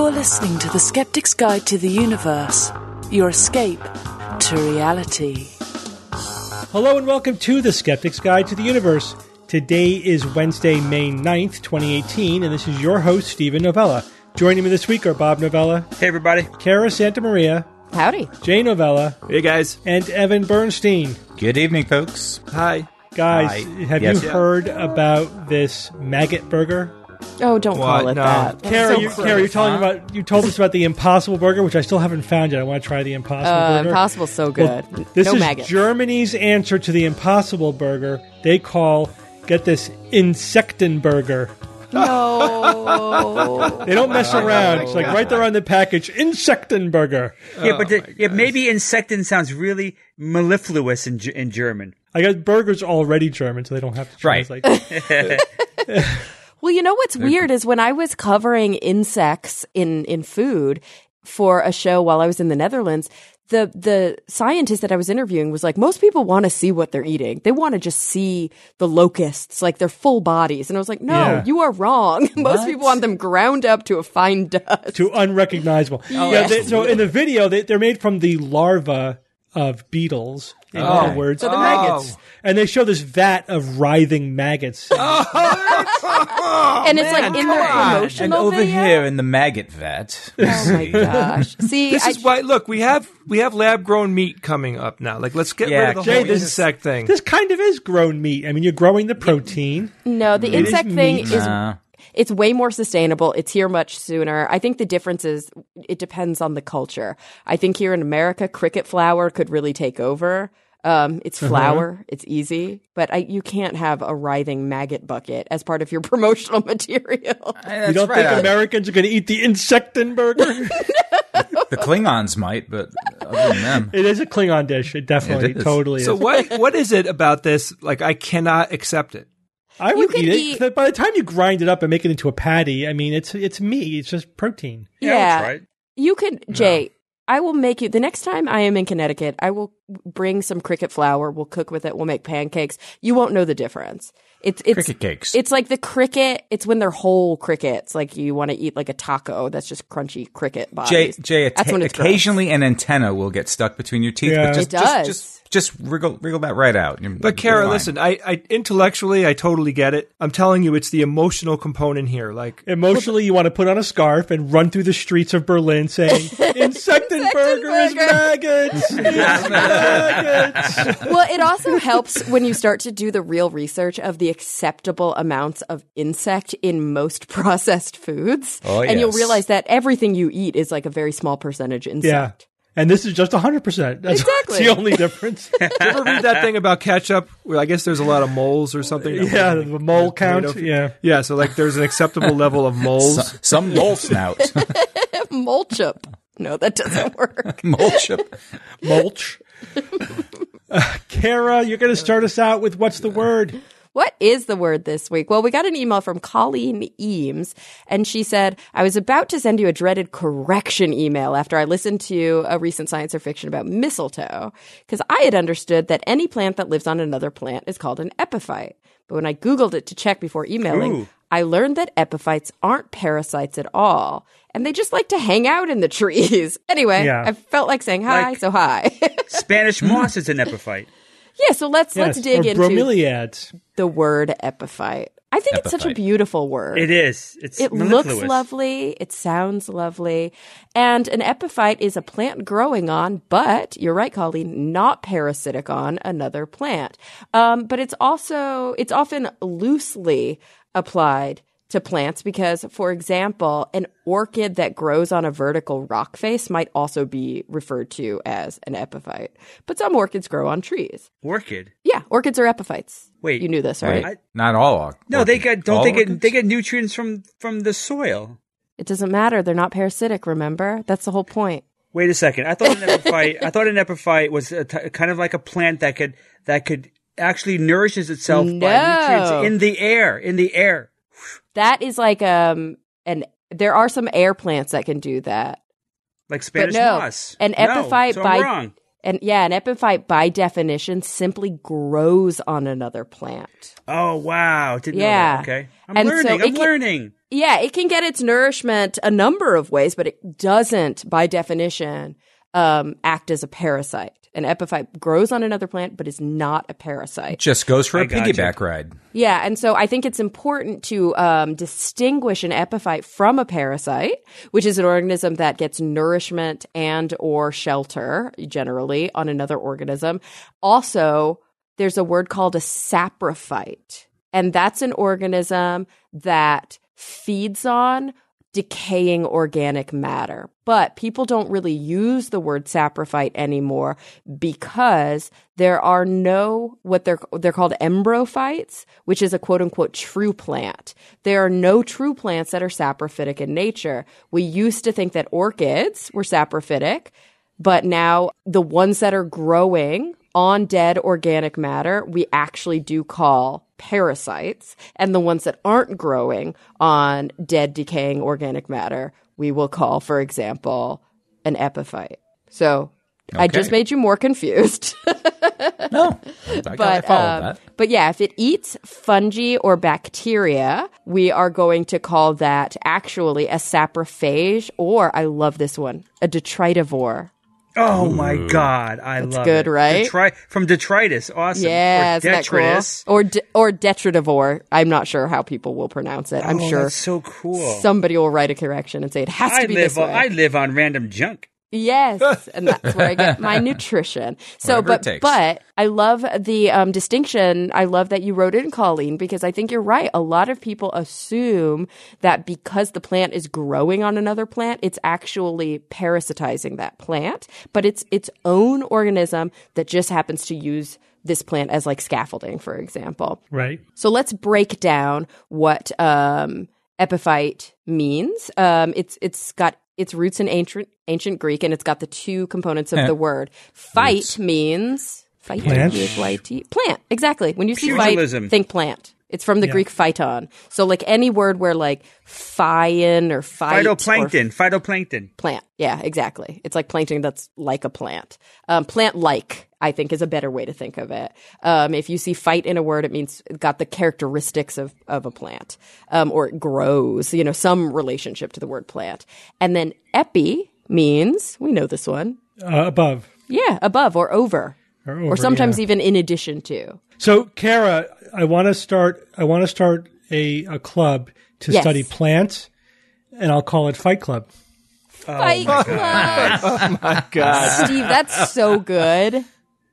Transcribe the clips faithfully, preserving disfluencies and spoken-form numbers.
You're listening to The Skeptic's Guide to the Universe, your escape to reality. Hello and welcome to The Skeptic's Guide to the Universe. Today is Wednesday, May ninth, twenty eighteen, and this is your host, Stephen Novella. Joining me this week are Bob Novella. Hey, everybody. Cara Santamaria. Howdy. Jay Novella. Hey, guys. And Evan Bernstein. Good evening, folks. Hi. Guys, Hi. have Yes. you heard about this maggot burger? Oh, don't What? call it No. that. Cara, So you, gross. Cara, you're telling about you told us about the Impossible Burger, which I still haven't found yet. I want to try the Impossible Uh, Burger. Impossible's so good. Well, this no is maggots. Germany's answer to the Impossible Burger. They call, get this, Insektenburger. No. They don't mess around. It's like right there on the package, Insektenburger. Yeah, but the, yeah, maybe insectin sounds really mellifluous in G- in German. I guess burger's already German, so they don't have to Right. translate. Well, you know what's weird is when I was covering insects in, in food for a show while I was in the Netherlands, the the scientist that I was interviewing was like, most people want to see what they're eating. They want to just see the locusts, like their full bodies. And I was like, no, Yeah. you are wrong. Most people want them ground up to a fine dust. To unrecognizable. Yeah, they, so in the video, they, they're made from the larva of beetles, in Oh. other words. So the maggots. And they show this vat of writhing maggots. and it's like in their And promotional over video. here in the maggot vat. Oh my gosh. See, This I, is why. Look, we have we have lab grown meat coming up now. Like, let's get Yeah, rid of the Jay, whole this- insect thing. This kind of is grown meat. I mean, you're growing the protein. no, the It is insect thing meat. is Nah. it's way more sustainable. It's here much sooner. I think the difference is it depends on the culture. I think here in America, cricket flour could really take over. Um, it's flour. It's easy, but I, you can't have a writhing maggot bucket as part of your promotional material. You don't think Americans are going to eat the Insektenburger? The Klingons might, but other than them. It is a Klingon dish. It definitely, It is. totally So is. what what is it about this? Like, I cannot accept it. I would could eat it. eat- But by the time you grind it up and make it into a patty, I mean, it's it's meat. It's just protein. Yeah, that's right. You could, Jay. I will make you the next time I am in Connecticut. I will bring some cricket flour. We'll cook with it. We'll make pancakes. You won't know the difference. It's it's Cricket cakes. It's like the cricket. It's when they're whole crickets. Like you want to eat like a taco. That's just crunchy cricket Jay, bodies. Jay That's when it's gross. occasionally an antenna will get stuck between your teeth. Yeah. But just, It does. Just, just, just wriggle, wriggle that right out. You're- But you're Kara, fine. listen, I, I intellectually I totally get it. I'm telling you, it's the emotional component here. Like, Emotionally, you want to put on a scarf and run through the streets of Berlin saying, Insektenburger is maggots! It's maggots! Well, it also helps when you start to do the real research of the acceptable amounts of insect in most processed foods. Oh, And you'll yes. realize that everything you eat is like a very small percentage insect. Yeah. And this is just one hundred percent. That's Exactly. the only difference. did you ever read that thing about ketchup? Where I guess there's a lot of moles or something. Yeah, the mole count. Tomato- Yeah. Yeah, so like there's an acceptable level of moles. So- some mole snout. Mulchup. No, that doesn't work. Mole chip. Mulch. Uh, Kara, you're going to start us out with what's the word? What is the word this week? Well, we got an email from Colleen Eames, and she said, I was about to send you a dreaded correction email after I listened to a recent science or fiction about mistletoe, because I had understood that any plant that lives on another plant is called an epiphyte. But when I Googled it to check before emailing, Ooh. I learned that epiphytes aren't parasites at all, and they just like to hang out in the trees. Anyway, Yeah. I felt like saying hi, Like- so hi. Spanish moss is an epiphyte. Yeah, so let's let's Yes, dig or into bromeliads. the word epiphyte. I think it's such a Epiphyte. beautiful word. It is. It's It mellifluous. looks lovely. It sounds lovely. And an epiphyte is a plant growing on, but you're right, Colleen, not parasitic on another plant. Um, but it's also, it's often loosely applied to plants because, for example, an orchid that grows on a vertical rock face might also be referred to as an epiphyte. But some orchids grow on trees. Orchid. Yeah, orchids are epiphytes. Wait. You knew this, right? I- Not all. No, they get. Don't all they get? orchids? They get nutrients from from the soil. It doesn't matter. They're not parasitic, remember? That's the whole point. Wait a second. I thought an epiphyte. I thought an epiphyte was a t- kind of like a plant that could that could actually nourishes itself by No. nutrients in the air. In the air. That is like um an there are some air plants that can do that. Like Spanish no, moss. an No, epiphyte so I'm by- wrong. And yeah, an epiphyte by definition simply grows on another plant. Oh, wow. Didn't Yeah. know that. Okay. I'm And learning. so I'm it can- learning. Yeah, it can get its nourishment a number of ways, but it doesn't, by definition, um, act as a parasite. An epiphyte grows on another plant, but is not a parasite. Just goes for I a gotcha. piggyback ride. Yeah, and so I think it's important to um, distinguish an epiphyte from a parasite, which is an organism that gets nourishment and or shelter, generally, on another organism. Also, there's a word called a saprophyte, and that's an organism that feeds on decaying organic matter. But people don't really use the word saprophyte anymore because there are no, what they're, they're called embryophytes, which is a quote unquote true plant. There are no true plants that are saprophytic in nature. We used to think that orchids were saprophytic, but now the ones that are growing on dead organic matter, we actually do call parasites. And the ones that aren't growing on dead, decaying organic matter, we will call, for example, an epiphyte. So I Okay. just made you more confused. No, I, I but, follow um, that. but yeah, if it eats fungi or bacteria, we are going to call that actually a saprophage, or I love this one, a detritivore. Oh, my God. I love good, it. right? Detri- from detritus. Awesome. Yeah, Or isn't that cool? detritus. Or de- or detritivore. I'm not sure how people will pronounce it. I'm Oh, sure that's so cool. somebody will write a correction and say it has to I be live this on, way. I live on random junk. Yes, and that's where I get my nutrition. So, Whatever it but takes. but I love the um, distinction. I love that you wrote in, Colleen, because I think you're right. A lot of people assume that because the plant is growing on another plant, it's actually parasitizing that plant, but it's its own organism that just happens to use this plant as like scaffolding, for example. Right. So let's break down what um, epiphyte means. Um, it's it's got its roots in ancient ancient Greek, and it's got the two components of Eh. the word. Fight Roots. means fight. Plant. P H Y T. Plant. Exactly. When you see Pugilism. fight, think plant. It's from the Yeah. Greek phyton. So like any word where like phyin or fight or Phytoplankton. Phytoplankton. plant. Yeah, exactly. It's like plankton that's like a plant. Um, plant-like, I think, is a better way to think of it. Um, if you see fight in a word, it means it got the characteristics of, of a plant, um, or it grows, you know, some relationship to the word plant. And then epi means, we know this one, Uh, above. yeah, above or over, Or, or over, sometimes yeah. even in addition to. So, Kara, I want to start. I want to start a, a club to Yes. study plants, and I'll call it Fight Club. Fight Club! Oh my God. Steve, that's so good.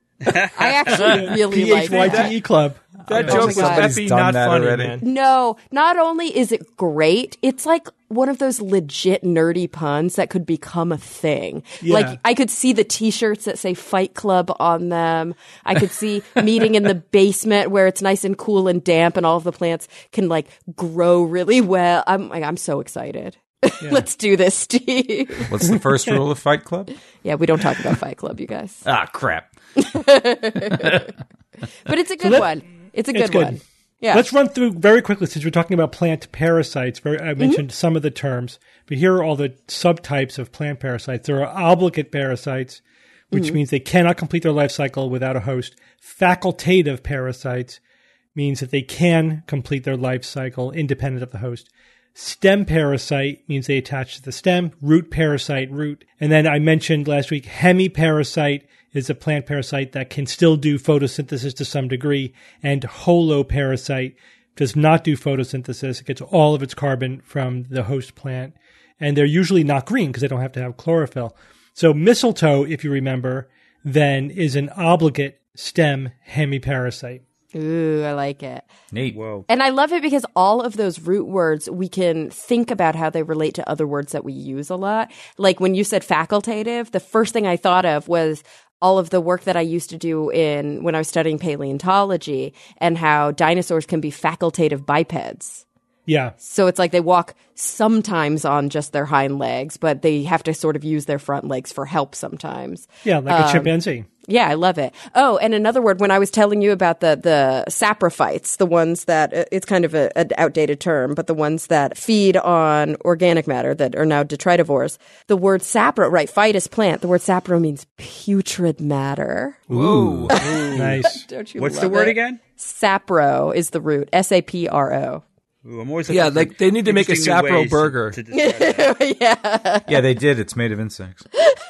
I actually really P like H Y that. T E Club. That Oh joke my was God. Epi Done not that funny, already. man. No, not only is it great, it's like one of those legit nerdy puns that could become a thing. Yeah. Like I could see the t-shirts that say Fight Club on them. I could see meeting in the basement where it's nice and cool and damp and all of the plants can like grow really well. I'm like, I'm so excited. Let's do this, Steve. What's the first rule of Fight Club? Yeah, we don't talk about Fight Club, you guys. Ah, crap. But it's a good let- one. It's a good, It's good. one. Yeah. Let's run through very quickly since we're talking about plant parasites. Very, I mentioned some of the terms, but here are all the subtypes of plant parasites. There are obligate parasites, which means they cannot complete their life cycle without a host. Facultative parasites means that they can complete their life cycle independent of the host. Stem parasite means they attach to the stem. Root parasite, root. And then I mentioned last week, hemiparasite is a plant parasite that can still do photosynthesis to some degree. And holoparasite does not do photosynthesis. It gets all of its carbon from the host plant. And they're usually not green because they don't have to have chlorophyll. So mistletoe, if you remember, then is an obligate stem hemiparasite. Ooh, I like it. Neat. Whoa. And I love it because all of those root words, we can think about how they relate to other words that we use a lot. Like when you said facultative, the first thing I thought of was all of the work that I used to do in when I was studying paleontology and how dinosaurs can be facultative bipeds. Yeah. So it's like they walk sometimes on just their hind legs, but they have to sort of use their front legs for help sometimes. Yeah, like a chimpanzee. Yeah, I love it. Oh, and another word, when I was telling you about the, the saprophytes, the ones that, it's kind of a, an outdated term, but the ones that feed on organic matter that are now detritivores, the word sapro, right, phyte is plant, the word sapro means putrid matter. Ooh. Nice. Don't you What's love the word it? again? Sapro is the root, S A P R O. Ooh, I'm always Yeah, looking like for they need to make a interesting new Sapro ways burger. To, to describe that. Yeah. Yeah, they did. It's made of insects.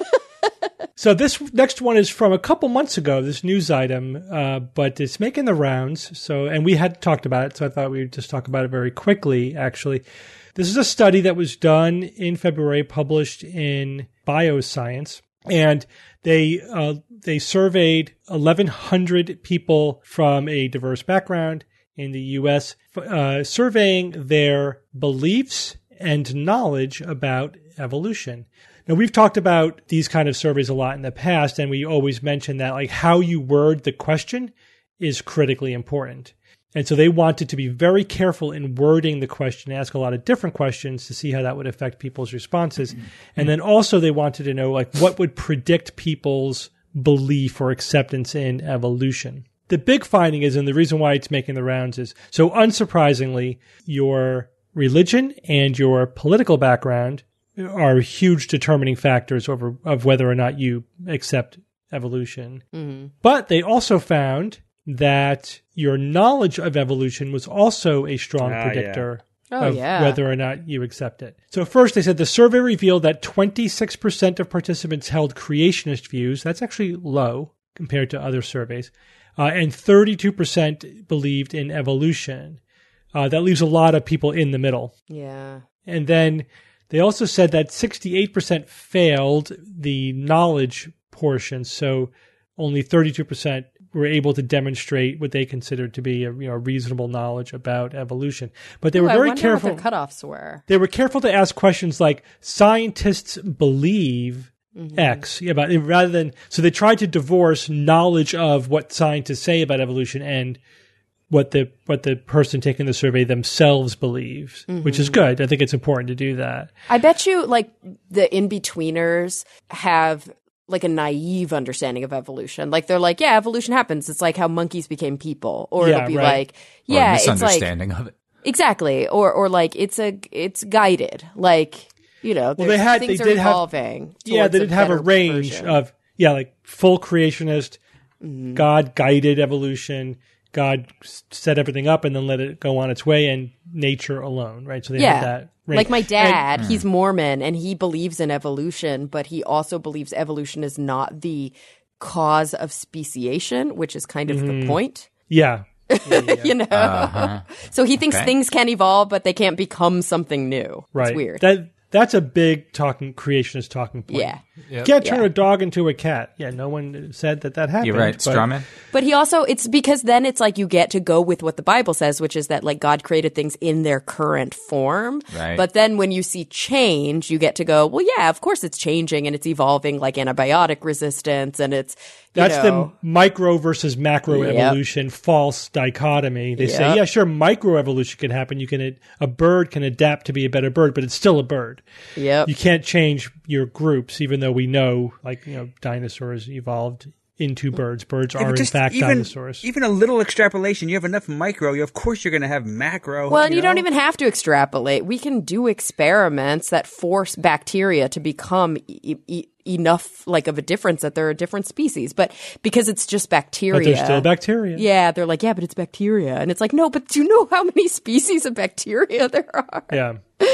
So this next one is from a couple months ago, this news item, uh, but it's making the rounds. So, and we had talked about it, so I thought we would just talk about it very quickly, actually. This is a study that was done in February, published in Bioscience, and they uh, they surveyed eleven hundred people from a diverse background in the U S, uh, surveying their beliefs and knowledge about evolution. Now, we've talked about these kind of surveys a lot in the past, and we always mention that like how you word the question is critically important. And so they wanted to be very careful in wording the question, ask a lot of different questions to see how that would affect people's responses. And then also they wanted to know like what would predict people's belief or acceptance in evolution. The big finding is, and the reason why it's making the rounds is, so unsurprisingly, your religion and your political background are huge determining factors over of whether or not you accept evolution. Mm-hmm. But they also found that your knowledge of evolution was also a strong Ah, predictor yeah. Oh, of yeah. whether or not you accept it. So first they said the survey revealed that twenty-six percent of participants held creationist views. That's actually low compared to other surveys. Uh, and thirty-two percent believed in evolution. Uh, that leaves a lot of people in the middle. Yeah. And then they also said that sixty-eight percent failed the knowledge portion, so only thirty-two percent were able to demonstrate what they considered to be a you know, reasonable knowledge about evolution. But they Ooh, were very I wonder careful. what their cutoffs were. They were careful to ask questions like, scientists believe mm-hmm. X, yeah, but rather than, so they tried to divorce knowledge of what scientists say about evolution and what the what the person taking the survey themselves believes, mm-hmm. which is good. I think it's important to do that. I bet you, like, the in-betweeners have, like, a naive understanding of evolution. Like, they're like, yeah, evolution happens. It's like how monkeys became people. Or Yeah, it'll be right. like, Or yeah, a it's like... misunderstanding of it. Exactly. Or, or like, it's a it's guided. Like, you know, Well, they had things they are did have evolving. yeah, they towards did have a better range version. of yeah, like full creationist, Mm-hmm. God guided evolution. God s- set everything up and then let it go on its way, and nature alone, right? So they Yeah. had that range. Like my dad, And- he's Mormon and he believes in evolution, but he also believes evolution is not the cause of speciation, which is kind of Mm-hmm. the point. yeah. You know? Uh-huh. So he thinks Okay. things can evolve, but they can't become something new. Right. It's weird. That that's a big talking creationist talking point. Yeah. Yep. Can't turn Yeah. a dog into a cat. Yeah, no one said that that happened. You're right, but- Strawman. But he also, it's because then it's like you get to go with what the Bible says, which is that like God created things in their current form. Right. But then when you see change, you get to go, well, yeah, of course it's changing and it's evolving, like antibiotic resistance, and it's, you That's know, the micro versus macro Yep. evolution false dichotomy. They say, Yep. yeah, sure, microevolution can happen. You can a bird can adapt to be a better bird, but it's still a bird. Yep. You can't change your groups, even though we know, like you know, dinosaurs evolved into birds. Birds Yeah, are but in just fact even, dinosaurs. Even a little extrapolation, you have enough micro, you, of course you're going to have macro. Well, and you know? don't even have to extrapolate. We can do experiments that force bacteria to become e- e- enough like of a difference that they're a different species. But because it's just bacteria. But there's still bacteria. Yeah, they're like, yeah, but it's bacteria. And it's like, no, but do you know how many species of bacteria there are? Yeah.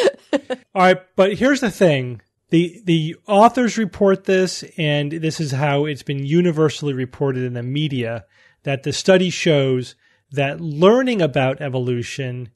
All right, but here's the thing. The the authors report this, and this is how it's been universally reported in the media, that the study shows that learning about evolution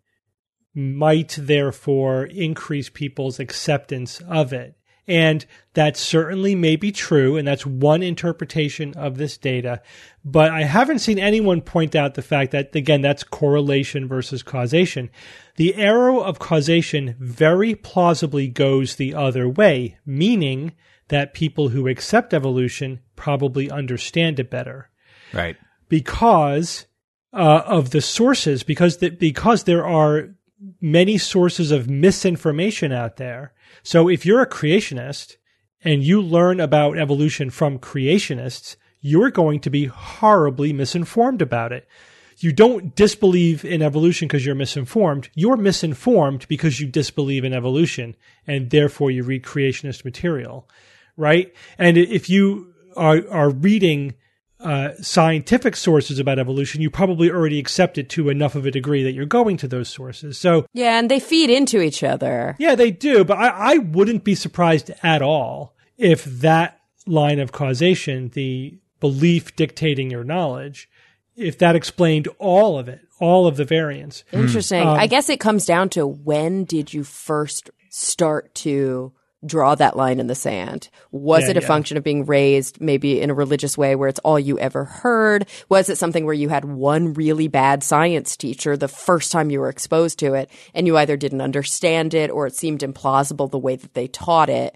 might therefore increase people's acceptance of it. And that certainly may be true, and that's one interpretation of this data. But I haven't seen anyone point out the fact that, again, that's correlation versus causation. The arrow of causation very plausibly goes the other way, meaning that people who accept evolution probably understand it better Right. because uh, of the sources, because the, because there are many sources of misinformation out there. So if you're a creationist and you learn about evolution from creationists, you're going to be horribly misinformed about it. You don't disbelieve in evolution because you're misinformed. You're misinformed because you disbelieve in evolution, and therefore you read creationist material, right? And if you are, are reading uh, scientific sources about evolution, you probably already accept it to enough of a degree that you're going to those sources. So Yeah, and they feed into each other. yeah, they do. But I, I wouldn't be surprised at all if that line of causation, the belief dictating your knowledge, if that explained all of it, all of the variants. Interesting. Um, I guess it comes down to when did you first start to draw that line in the sand? Was Yeah, it a yeah. function of being raised maybe in a religious way where it's all you ever heard? Was it something where you had one really bad science teacher the first time you were exposed to it and you either didn't understand it or it seemed implausible the way that they taught it?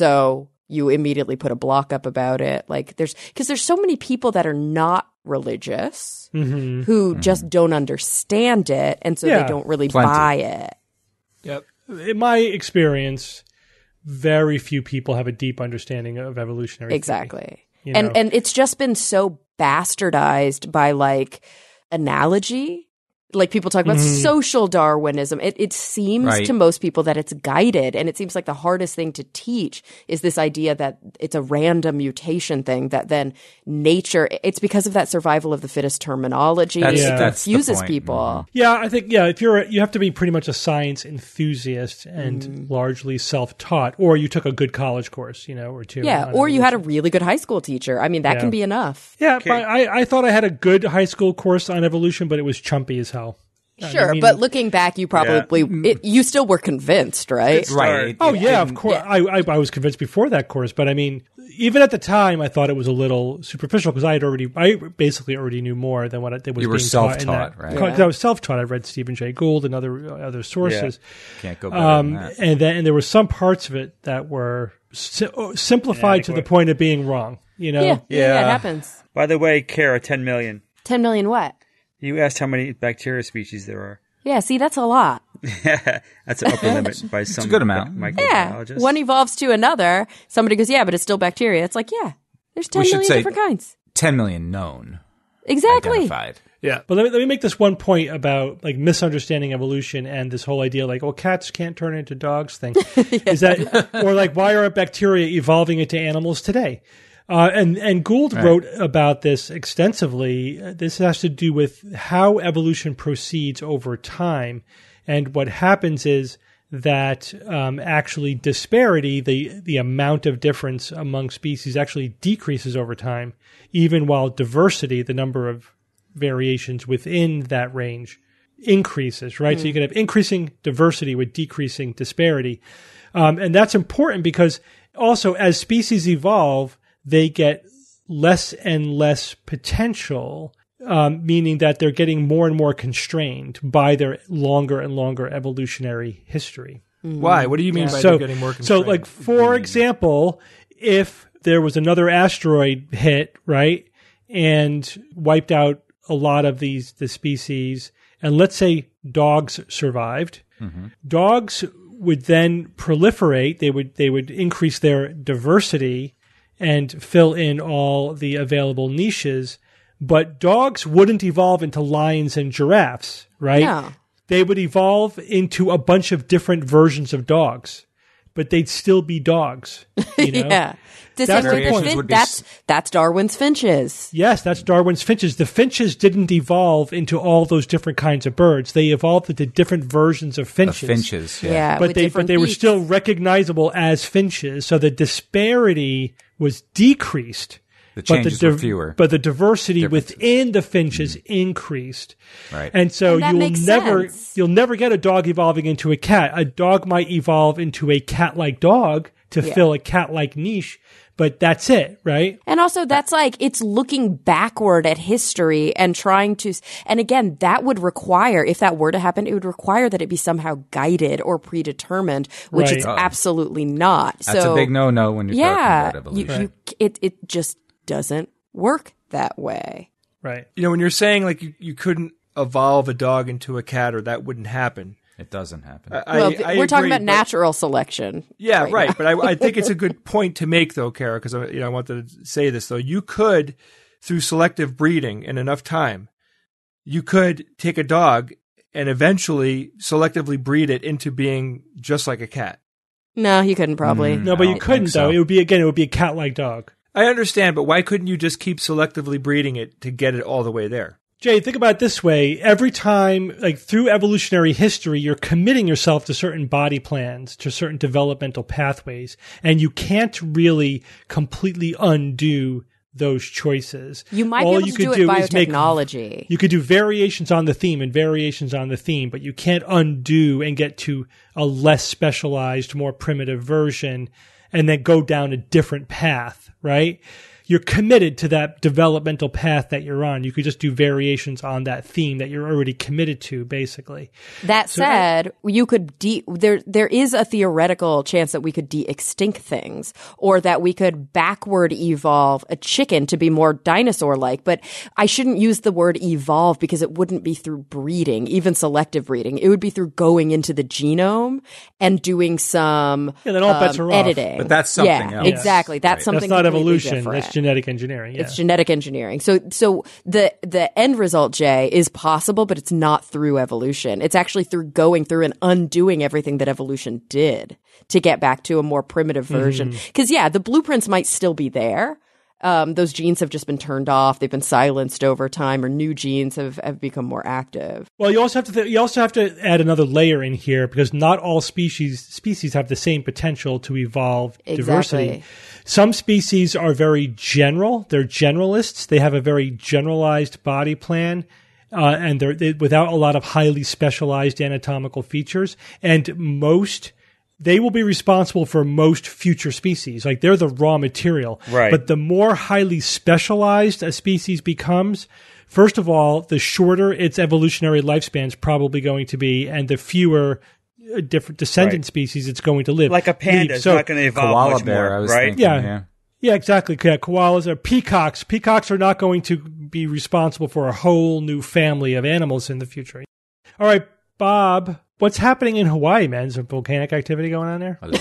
So you immediately put a block up about it. Like there's, because there's so many people that are not religious Mm-hmm. who just don't understand it, and so Yeah. they don't really Plenty. buy it. Yep. In my experience, very few people have a deep understanding of evolutionary theory. Exactly. You And know? and it's just been so bastardized by like analogy. Like people talk about Mm-hmm. social Darwinism. It it seems Right. to most people that it's guided, and it seems like the hardest thing to teach is this idea that it's a random mutation thing that then nature, it's because of that survival of the fittest terminology. That's- it that's the confuses point. people. Yeah, I think, yeah, if you're, a, you have to be pretty much a science enthusiast and Mm. largely self-taught, or you took a good college course, you know, or two. Yeah, on or you had a evolution. really good high school teacher. I mean, that Yeah. can be enough. Yeah, but I, I thought I had a good high school course on evolution, but it was chumpy as hell. Sure, mean- but looking back, you probably it, you still were convinced, right? Right. Oh It yeah, of didn't- course. I, I I was convinced before that course, but I mean, even at the time, I thought it was a little superficial because I had already, I basically already knew more than what it was. You were being taught in self-taught, that- right? co- Yeah. I was self-taught. I read Stephen Jay Gould and other other sources, Can't go better um, than that. and then and there were some parts of it that were si- oh, simplified to the Inadequate. point of being wrong. You know, Yeah, yeah, yeah, it Yeah. happens. By the way, Kara, ten million. Ten million what? You asked how many bacteria species there are. Yeah, see, that's a lot. That's an upper limit by some a good amount. Yeah, microbiologists. one evolves to another. Somebody goes, yeah, but it's still bacteria. It's like, yeah, there's ten We should million say different kinds. ten million known, Exactly. identified. Yeah. But let me, let me make this one point about like misunderstanding evolution and this whole idea like, oh, cats can't turn into dogs thing. Is that, or like, why are bacteria evolving into animals today? Uh, and, and Gould wrote about this extensively. Uh, This has to do with how evolution proceeds over time. And what happens is that um, actually disparity, the, the amount of difference among species actually decreases over time, even while diversity, the number of variations within that range, increases, right? So you can have increasing diversity with decreasing disparity. Um, and that's important because also as species evolve, they get less and less potential, um, meaning that they're getting more and more constrained by their longer and longer evolutionary history. Why? What do you mean by So, they're getting more so constrained? like, for example, if there was another asteroid hit, right, and wiped out a lot of these the species, and let's say dogs survived, dogs would then proliferate. They would they would increase their diversity and fill in all the available niches. But dogs wouldn't evolve into lions and giraffes, right? No. They would evolve into a bunch of different versions of dogs, but they'd still be dogs. You know? Yeah. The That's same the way point. fin- Would be that's s- that's Darwin's finches. Yes, that's Darwin's finches. The finches didn't evolve into all those different kinds of birds. They evolved into different versions of The finches. finches. Yeah. Yeah, But with they but different they were beaks. still recognizable as finches. So the disparity was decreased. The but the changes were div- fewer. But the diversity Differences. within the finches increased. Right. And so And that you'll makes never sense. you'll never get a dog evolving into a cat. A dog might evolve into a cat-like dog to Yeah. fill a cat-like niche, but that's it, right? And also that's like, it's looking backward at history and trying to, and again, that would require, if that were to happen, it would require that it be somehow guided or predetermined, which Right. it's Oh. absolutely not. That's so, a big no-no when you're yeah, talking about you, evolution. you, it, it just doesn't work that way. Right. you know, when you're saying like you, you couldn't evolve a dog into a cat or that wouldn't happen, It doesn't happen. I, well, I we're talking agree, about but- natural selection. Yeah, right. right. now. But I, I think it's a good point to make, though, Kara, because I, you know, I wanted to say this, though. You could, through selective breeding in enough time, you could take a dog and eventually selectively breed it into being just like a cat. No, you couldn't probably. Mm. No, but I you don't couldn't think so. though. It would be again. It would be a cat-like dog. I understand, but why couldn't you just keep selectively breeding it to get it all the way there? Jay, think about it this way. Every time, like through evolutionary history, you're committing yourself to certain body plans, to certain developmental pathways, and you can't really completely undo those choices. You might All be able you to could do it do is make- biotechnology. You could do variations on the theme and variations on the theme, but you can't undo and get to a less specialized, more primitive version and then go down a different path, right? You're committed to that developmental path that you're on. You could just do variations on that theme that you're already committed to, basically. That So said, you could de- there there is a theoretical chance that we could de-extinct things, or that we could backward evolve a chicken to be more dinosaur-like. But I shouldn't use the word evolve because it wouldn't be through breeding, even selective breeding. It would be through going into the genome and doing some Yeah, then all um, bets are off. editing. But that's something yeah, else. exactly. That's Right. something That's not completely evolution. different. That's genetic engineering. Yeah. It's genetic engineering. So, so the the end result, Jay, is possible, but it's not through evolution. It's actually through going through and undoing everything that evolution did to get back to a more primitive version. Because yeah, the blueprints might still be there. Um, those genes have just been turned off. They've been silenced over time, or new genes have, have become more active. Well, you also have to th- you also have to add another layer in here because not all species species have the same potential to evolve diversity. Exactly. Some species are very general; they're generalists. They have a very generalized body plan, uh, and they're they, without a lot of highly specialized anatomical features. And most they will be responsible for most future species. Like they're the raw material. Right. But the more highly specialized a species becomes, first of all, the shorter its evolutionary lifespan is probably going to be, and the fewer uh, different descendant Right. species it's going to live. Like a panda Leave. is So- not going to evolve Koala much bear, more, I was right? thinking. Yeah. Yeah. Yeah, exactly. Yeah, koalas are peacocks. Peacocks are not going to be responsible for a whole new family of animals in the future. All right, Bob, what's happening in Hawaii, man? Is there volcanic activity going on there?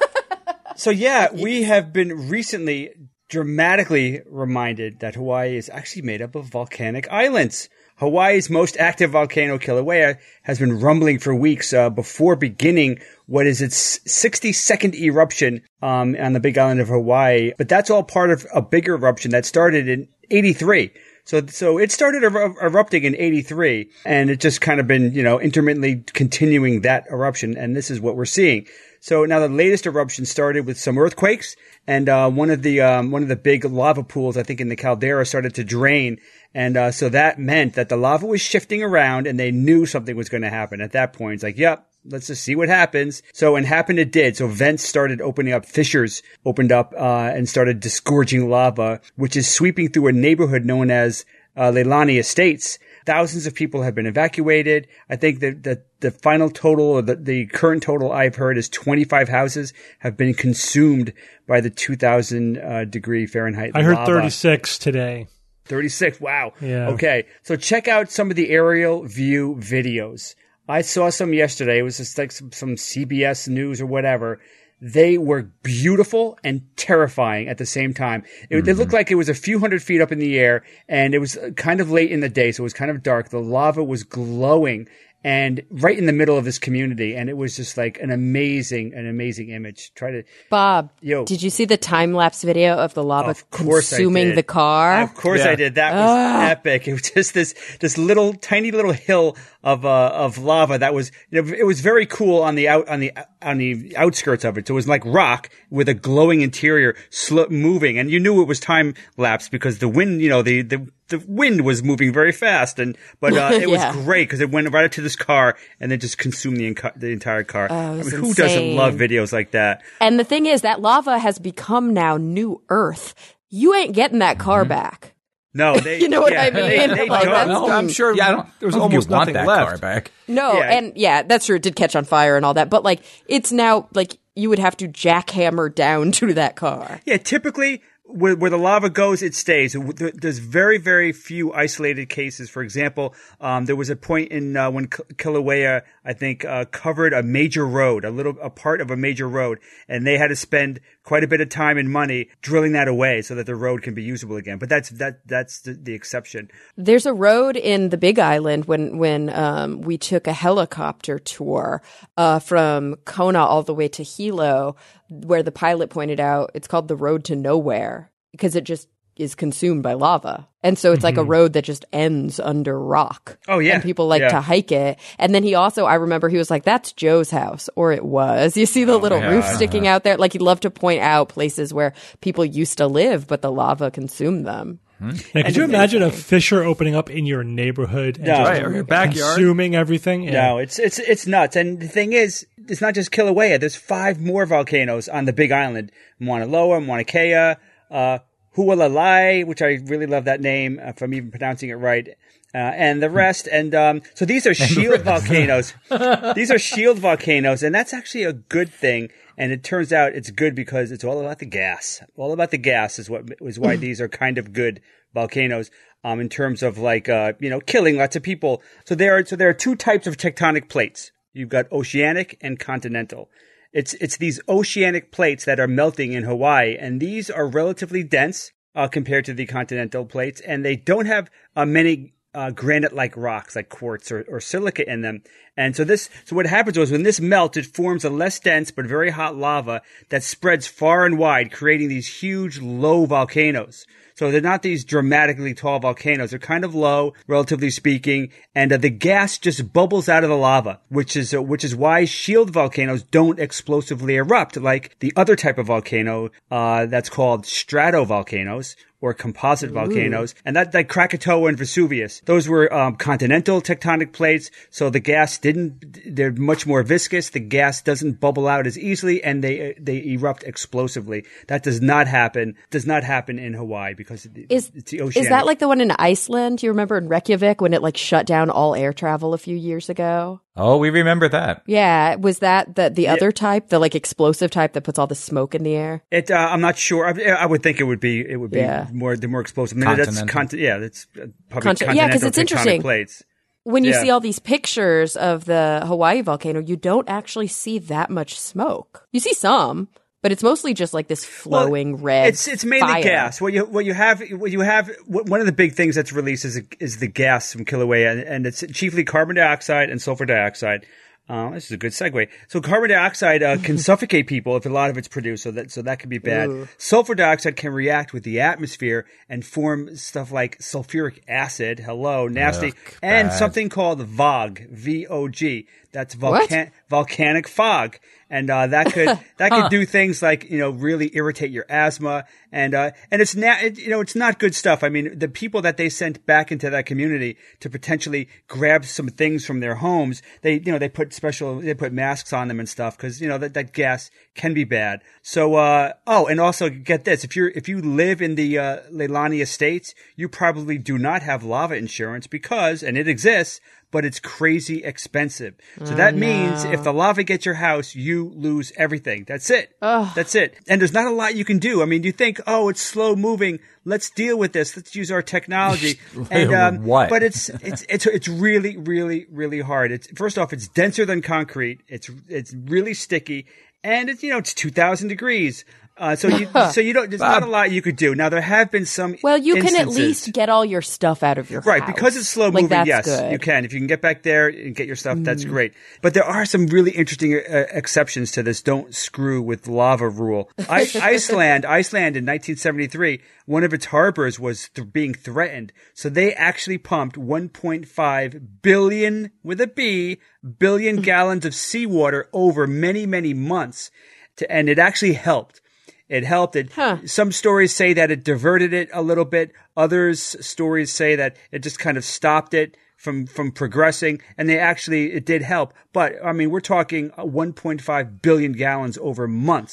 So yeah, we have been recently dramatically reminded that Hawaii is actually made up of volcanic islands. Hawaii's most active volcano, Kilauea, has been rumbling for weeks uh, before beginning what is its sixty-second eruption um, on the Big Island of Hawaii. But that's all part of a bigger eruption that started in eighty-three. So, so it started er- erupting in eighty-three, and it just kind of been, you know, intermittently continuing that eruption. And this is what we're seeing. So now the latest eruption started with some earthquakes, and uh, one of the um, one of the big lava pools, I think in the caldera, started to drain, and uh, so that meant that the lava was shifting around, and they knew something was going to happen. At that point, it's like, yep, let's just see what happens. So, and happened it did. So vents started opening up, fissures opened up, uh, and started disgorging lava, which is sweeping through a neighborhood known as uh, Leilani Estates. Thousands of people have been evacuated. I think that the, the final total, or the, the current total I've heard is twenty-five houses have been consumed by the two thousand uh, degree Fahrenheit I heard lava. thirty-six today. thirty-six. Wow. Yeah. Okay. So check out some of the aerial view videos. I saw some yesterday. It was just like some, some C B S News or whatever. They were beautiful and terrifying at the same time. It, Mm-hmm. it looked like it was a few hundred feet up in the air, and it was kind of late in the day, so it was kind of dark. The lava was glowing, and right in the middle of this community, and it was just like an amazing, an amazing image. Try to, Bob, Yo. did you see the time lapse video of the lava Of course I consuming did. the car? Of course Yeah. I did. That was epic. It was just this this little tiny little hill of uh, of lava that was, you know, it was very cool on the out on the on the outskirts of it. So it was like rock with a glowing interior, sl- moving, and you knew it was time lapse because the wind, you know, the the the wind was moving very fast, and but uh, it Yeah. was great because it went right up to this car and then just consumed the enc- the entire car. Oh, it I was mean, who doesn't insane. love videos like that? And the thing is, that lava has become now new Earth. You ain't getting that car back. No, they. You know what yeah, I mean? They, they Like, don't. that's- No, I'm sure Yeah, I don't. there was I don't think almost you want nothing that left. car back. No, Yeah. and yeah, that's true. It did catch on fire and all that, but like, it's now like you would have to jackhammer down to that car. Yeah, typically where, where the lava goes, it stays. There's very, very few isolated cases. For example, um, there was a point in uh, when K- Kilauea, I think, uh, covered a major road, a little a part of a major road, and they had to spend quite a bit of time and money drilling that away so that the road can be usable again. But that's that that's the, the exception. There's a road in the Big Island when when um, we took a helicopter tour uh, from Kona all the way to Hilo, where the pilot pointed out it's called the Road to Nowhere because it just is consumed by lava. And so it's mm-hmm. like a road that just ends under rock. Oh, yeah. And people like yeah. to hike it. And then he also, I remember he was like, that's Joe's house, or it was. You see the oh, little roof sticking out there? Like he'd love to point out places where people used to live, but the lava consumed them. Hmm. Now, could you imagine a fissure opening up in your neighborhood and no. just right, or your backyard, consuming everything? Yeah. No, it's it's it's nuts. And the thing is, it's not just Kilauea. There's five more volcanoes on the Big Island: Mauna Loa, Mauna Kea, uh, Hualalai, which I really love that name if I'm even pronouncing it right, uh, and the rest. And um, so these are shield volcanoes. These are shield volcanoes, and that's actually a good thing. And it turns out it's good because it's all about the gas. All about the gas is what is why these are kind of good volcanoes um, in terms of like uh, you know killing lots of people. So there are so there are two types of tectonic plates. You've got oceanic and continental. It's it's these oceanic plates that are melting in Hawaii, and these are relatively dense uh, compared to the continental plates, and they don't have uh, many uh, granite-like rocks like quartz or, or silica in them. And so this, so what happens was when this melts, it forms a less dense but very hot lava that spreads far and wide, creating these huge low volcanoes. So they're not these dramatically tall volcanoes. They're kind of low, relatively speaking, and uh, the gas just bubbles out of the lava, which is uh, which is why shield volcanoes don't explosively erupt like the other type of volcano uh, that's called stratovolcanoes or composite Ooh. volcanoes. And that, like Krakatoa and Vesuvius, those were um, continental tectonic plates, so the gas didn't, they're much more viscous, the gas doesn't bubble out as easily, and they they erupt explosively. That does not happen, does not happen in Hawaii because it, is, it's the oceanic. Is that like the one in Iceland? You remember in Reykjavik when it like shut down all air travel a few years ago? Oh, we remember that. Yeah. Was that the, the yeah. other type, the like explosive type that puts all the smoke in the air? It, uh, I'm not sure. I, I would think it would be, it would be yeah. more, the more explosive. I mean, that's con- yeah, that's probably Conti- continental yeah, because it's tectonic interesting. plates. When you yeah. see all these pictures of the Hawaii volcano, you don't actually see that much smoke. You see some, but it's mostly just like this flowing well, red. It's it's mainly fire. gas. What you what you have what you have one of the big things that's released is is the gas from Kilauea, and, and it's chiefly carbon dioxide and sulfur dioxide. Uh, this is a good segue. So carbon dioxide uh, can suffocate people if a lot of it's produced, so that so that can be bad. Ooh. Sulfur dioxide can react with the atmosphere and form stuff like sulfuric acid. Hello, nasty, Ugh, and bad. something called V O G. V O G. That's volcan- volcanic fog. And, uh, that could, that could huh. do things like, you know, really irritate your asthma. And, uh, and it's na- it, you know, it's not good stuff. I mean, the people that they sent back into that community to potentially grab some things from their homes, they, you know, they put special, they put masks on them and stuff because, you know, that, that gas can be bad. So, uh, oh, and also get this. If you're, if you live in the, uh, Leilani Estates, you probably do not have lava insurance because, and it exists, but it's crazy expensive. So oh, that no. means if the lava gets your house, you lose everything. That's it. Ugh. That's it. And there's not a lot you can do. I mean, you think, oh, it's slow moving. Let's deal with this. Let's use our technology. and um, what? But it's it's it's it's really really really hard. It's first off, it's denser than concrete. It's it's really sticky, and it's you know it's two thousand degrees. Uh, so you, so you don't, there's not a lot you could do. Now, there have been some Well, you instances. can at least get all your stuff out of your right, house. Right, because it's slow moving, like, yes, good. you can. If you can get back there and get your stuff, mm. that's great. But there are some really interesting uh, exceptions to this don't screw with lava rule. I, Iceland, Iceland in nineteen seventy-three, one of its harbors was th- being threatened. So they actually pumped one point five billion, with a B, billion gallons of seawater over many, many months. To, and it actually helped. It helped. It, huh. Some stories say that it diverted it a little bit. Others stories say that it just kind of stopped it from, from progressing. And they actually, it did help. But, I mean, we're talking one point five billion gallons over months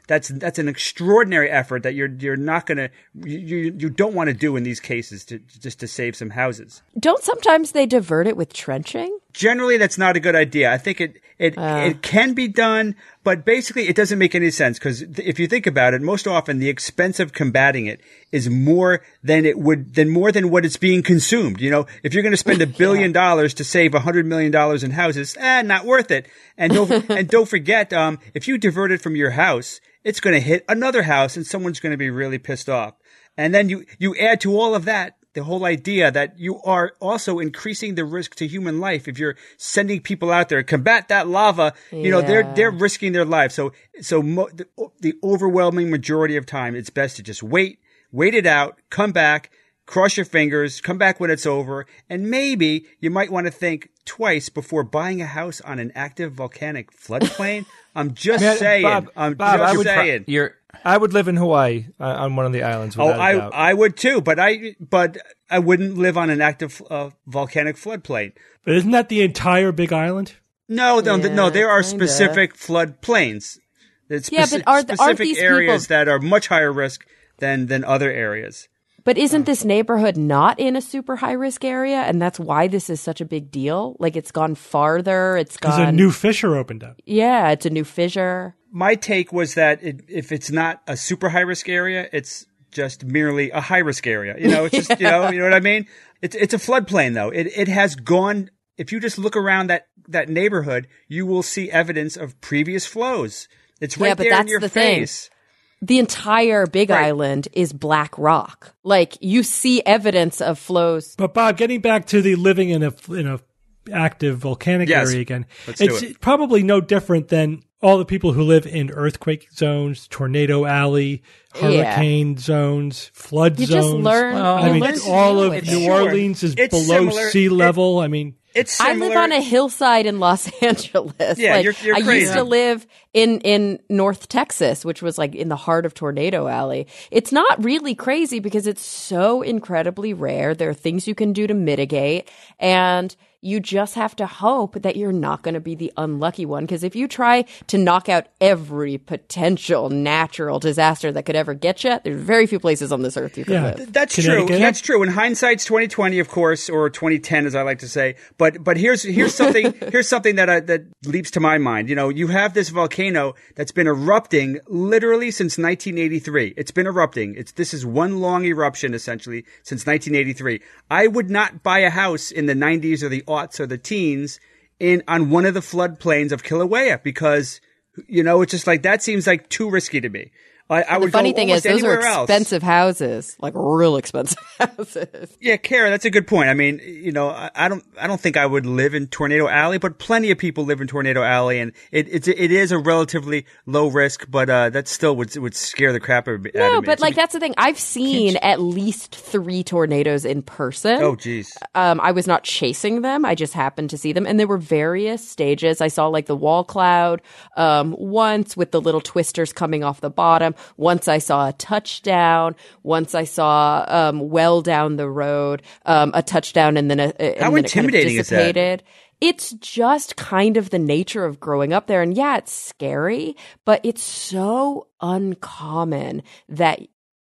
that's that's an extraordinary effort that you're you're not going to you you don't want to do in these cases to just to save some houses. Don't sometimes they divert it with trenching? Generally, that's not a good idea. I think it it Uh. it can be done, but basically it doesn't make any sense because if you think about it, most often the expense of combating it is more than it would than more than what it's being consumed. You know, if you're going to spend a billion dollars to save a hundred million dollars in houses, eh, not worth it. And don't and don't forget, um, if you divert it from your house, it's going to hit another house, and someone's going to be really pissed off. And then you you add to all of that the whole idea that you are also increasing the risk to human life if you're sending people out there combat that lava. You know, they're Yeah. they're risking their lives. So so mo- the, the overwhelming majority of time, it's best to just wait, wait it out, come back, cross your fingers, come back when it's over, and maybe you might want to think twice before buying a house on an active volcanic floodplain. I'm just Man, saying. Bob, I'm Bob, I just would pro- saying. You're I would live in Hawaii uh, on one of the islands. Oh, Without a I doubt. I would too, but I but I wouldn't live on an active uh, volcanic floodplain. But isn't that the entire Big Island? No, no, Yeah, no. There are kinda. specific floodplains. There's Yeah, speci- but are the- aren't specific these areas people- that are much higher risk than than other areas. But isn't this neighborhood not in a super high risk area? And that's why this is such a big deal. Like it's gone farther. It's Because gone. a new fissure opened up. yeah, it's a new fissure. My take was that it, if it's not a super high risk area, it's just merely a high risk area. You know, it's just you know, you know what I mean. It's it's a floodplain though. It it has gone. If you just look around that that neighborhood, you will see evidence of previous flows. It's right Yeah, but there in that's your the thing. face. The entire Big Right. Island is black rock. Like you see evidence of flows. But Bob, getting back to the living in a in a active volcanic Yes. area again, Let's do it's it. probably no different than all the people who live in earthquake zones, tornado alley, hurricane zones, flood You zones. just learn. Well, you I mean, learn to all deal of with New it. Sure. Orleans is It's below similar. sea It- level. I mean, It's I similar. live on a hillside in Los Angeles. Yeah, like, you're- you're I crazy. used to live in in North Texas, which was like in the heart of Tornado Alley. It's not really crazy because it's so incredibly rare. There are things you can do to mitigate, and you just have to hope that you're not going to be the unlucky one. Because if you try to knock out every potential natural disaster that could ever get you, there's very few places on this earth you could Yeah. live. That's true. Connecticut? That's true. In hindsight's twenty twenty, of course, or twenty ten, as I like to say. But but here's here's something here's something that I, that leaps to my mind. You know, you have this volcano that's been erupting literally since nineteen eighty-three. It's been erupting. It's this is one long eruption essentially since nineteen eighty-three. I would not buy a house in the nineties or the aughts or the teens in on one of the floodplains of Kilauea because you know it's just like that seems like too risky to me. I, I The would funny go thing is, almost those are anywhere else. expensive houses, like real expensive houses. Yeah, Kara, that's a good point. I mean, you know, I, I don't, I don't think I would live in Tornado Alley, but plenty of people live in Tornado Alley, and it, it's, it is a relatively low risk, but uh, that still would would scare the crap out of me. No, out of me. but It's- like that's the thing. I've seen at least three tornadoes in person. oh, geez, Um, I was not chasing them. I just happened to see them. And there were various stages. I saw like the wall cloud um, once with the little twisters coming off the bottom. Once I saw a touchdown. Once I saw um, well down the road um, a touchdown and then, a, and How then it kind of intimidating is that? dissipated. It's just kind of the nature of growing up there. And yeah, it's scary, but it's so uncommon that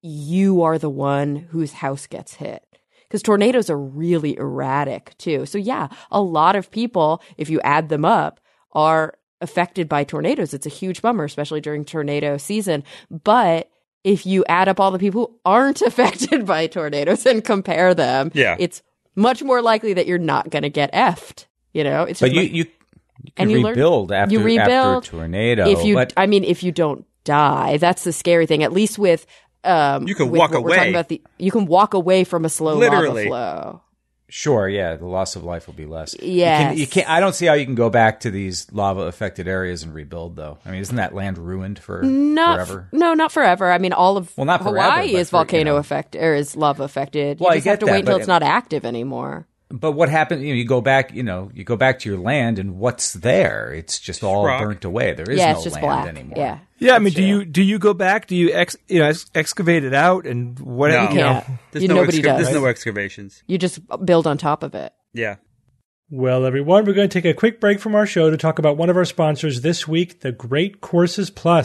you are the one whose house gets hit. Because tornadoes are really erratic too. So yeah, a lot of people, if you add them up, are affected by tornadoes. It's a huge bummer, especially during tornado season. But if you add up all the people who aren't affected by tornadoes and compare them, Yeah. it's much more likely that you're not going to get effed. You know, it's but just you, like- you, you can and you learn- rebuild after, you rebuild after a tornado. if you, but I mean, if you don't die, that's the scary thing. At least with um, You can with walk what We're talking away. about the, you can walk away from a slow Literally. lava flow. sure, yeah, the loss of life will be less. You Yes. can, you can't. I don't see how you can go back to these lava affected areas and rebuild, though. I mean, isn't that land ruined for Not forever? f- no, not forever. I mean, all of Well, not forever, Hawaii but is for, you volcano know. affected or is lava affected. You Well, I just have get to that, wait until but- it's not active anymore. But what happened? You know, you go back. You know, you go back to your land, and what's there? It's just all Rock. burnt away. There is Yeah, no it's just land black. anymore. Yeah. Yeah, I mean, do you do you go back? Do you ex, you know ex- excavate it out and whatever? No. You know, Yeah. there's You- no nobody exca- does. There's no excavations. You just build on top of it. Yeah. Well, everyone, we're going to take a quick break from our show to talk about one of our sponsors this week, the Great Courses Plus.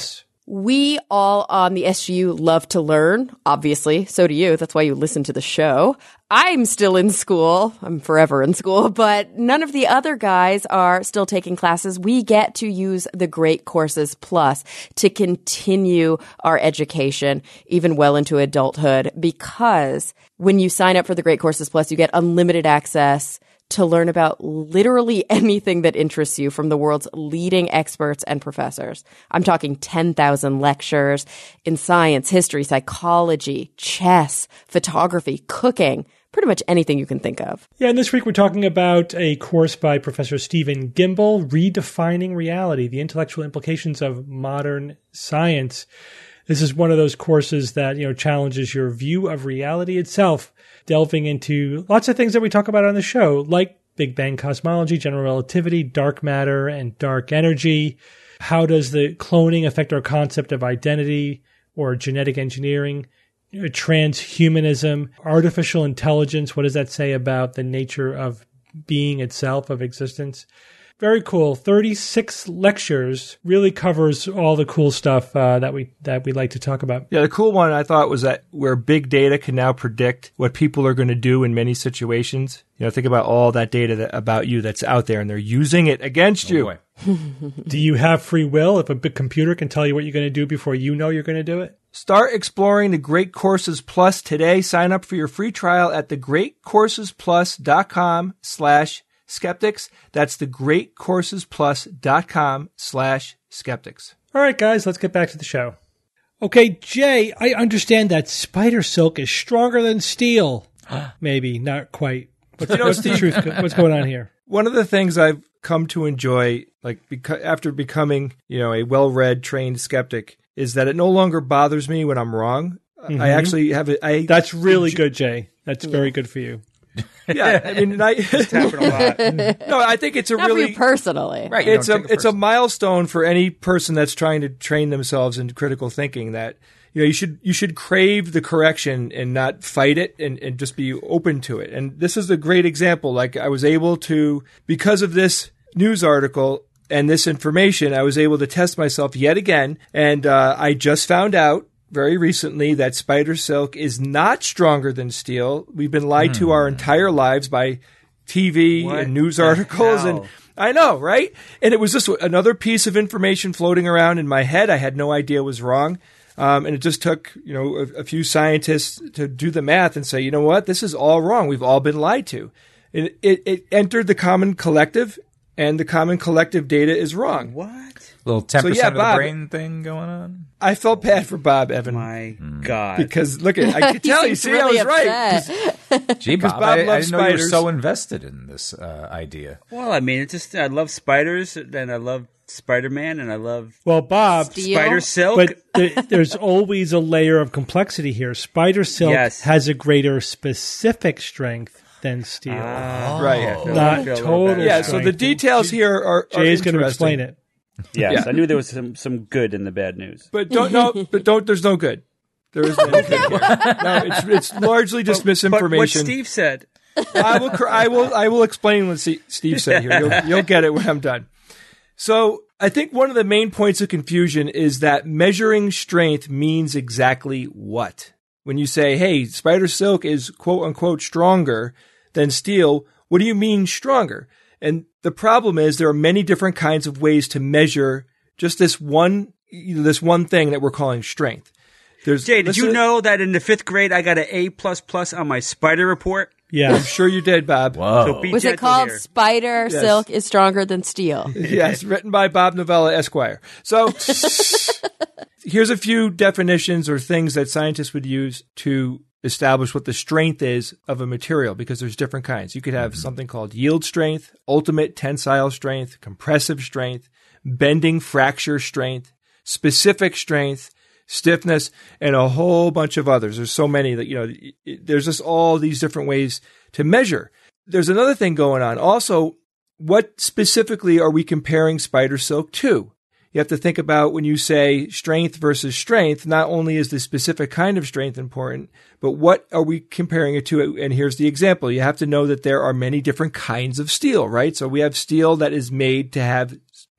We all on the S G U love to learn, obviously. So do you. That's why you listen to the show. I'm still in school. I'm forever in school, but none of the other guys are still taking classes. We get to use the Great Courses Plus to continue our education even well into adulthood, because when you sign up for the Great Courses Plus, you get unlimited access to learn about literally anything that interests you from the world's leading experts and professors. I'm talking ten thousand lectures in science, history, psychology, chess, photography, cooking, pretty much anything you can think of. Yeah, and this week we're talking about a course by Professor Stephen Gimbel, Redefining Reality, the Intellectual Implications of Modern Science. This is one of those courses that, you know, challenges your view of reality itself, delving into lots of things that we talk about on the show, like Big Bang cosmology, general relativity, dark matter, and dark energy. How does the cloning affect our concept of identity or genetic engineering? Transhumanism, artificial intelligence. What does that say about the nature of being itself, of existence? Very cool. thirty-six lectures, really covers all the cool stuff uh, that we that we like to talk about. Yeah, the cool one I thought was that where big data can now predict what people are going to do in many situations. You know, think about all that data that, about you that's out there, and they're using it against you. boy. Do you have free will if a big computer can tell you what you're going to do before you know you're going to do it? Start exploring the Great Courses Plus today. Sign up for your free trial at thegreatcoursesplus.com slash skeptics. That's thegreatcoursesplus.com slash skeptics. All right, guys, let's get back to the show. Okay, Jay, I understand that spider silk is stronger than steel. Maybe, not quite. What's, You know, what's the Steve- truth? What's going on here? One of the things I've come to enjoy, like beca- after becoming, you know, a well-read, trained skeptic, is that it no longer bothers me when I'm wrong. Mm-hmm. I actually have it. I That's really good, Jay. That's very good for you. yeah. I mean, and I Happened a lot. no, I think it's a Not for really you personally. Right. you it's a don't take it it's a personally. milestone for any person that's trying to train themselves in critical thinking, that you know you should you should crave the correction and not fight it, and, and just be open to it. And this is a great example. Like, I was able to, because of this news article and this information, I was able to test myself yet again, and uh, I just found out very recently that spider silk is not stronger than steel. We've been lied to our entire lives by T V What and news the articles, hell? and I know, right? And it was just another piece of information floating around in my head. I had no idea was wrong. Um, and it just took, you know, a, a few scientists to do the math and say, you know what, this is all wrong. We've all been lied to. It, it, it entered the common collective, and the common collective data is wrong. What? Little ten percent yeah, of the Bob- brain thing going on. I felt bad for Bob, Evan. My God. Because look at, I could He tell you, seems see, really I was right. upset. Gee, Bob, Bob I, I loves didn't know you were spiders. so invested in this uh, idea. Well, I mean, it's just, I love spiders, and I love Spider-Man, and I love Well, Bob, Steel. Spider Silk. but there, there's always a layer of complexity here. Spider silk Yes. has a greater specific strength than steel. Ah, Right. yeah, I feel- Not I feel a little total better. Yeah, so the strength. details here are, are Jay's going to interesting. explain it. Yes, Yeah. I knew there was some, some good in the bad news. But don't no, but don't. There's no good. There is no good here. No, it's it's largely just But what misinformation. Steve said. I will cor- I will I will explain what Steve Steve said here. You'll, you'll get it when I'm done. So I think one of the main points of confusion is that measuring strength means exactly what. When you say, "Hey, spider silk is quote unquote stronger than steel," what do you mean stronger? And the problem is there are many different kinds of ways to measure just this one this one thing that we're calling strength. There's, Jay, did you listen- know that in the fifth grade I got an A plus plus on my spider report? Yeah. I'm sure you did, Bob. Whoa. So be Was it gentle called here. Spider Silk is Stronger Than Steel? Yes, written by Bob Novella, Esquire. So here's a few definitions or things that scientists would use to establish what the strength is of a material, because there's different kinds. You could have something called yield strength, ultimate tensile strength, compressive strength, bending fracture strength, specific strength, stiffness, and a whole bunch of others. There's so many that, you know, there's just all these different ways to measure. There's another thing going on. Also, what specifically are we comparing spider silk to? You have to think about when you say strength versus strength, not only is the specific kind of strength important, but what are we comparing it to? And here's the example. You have to know that there are many different kinds of steel, right? So we have steel that is made to have,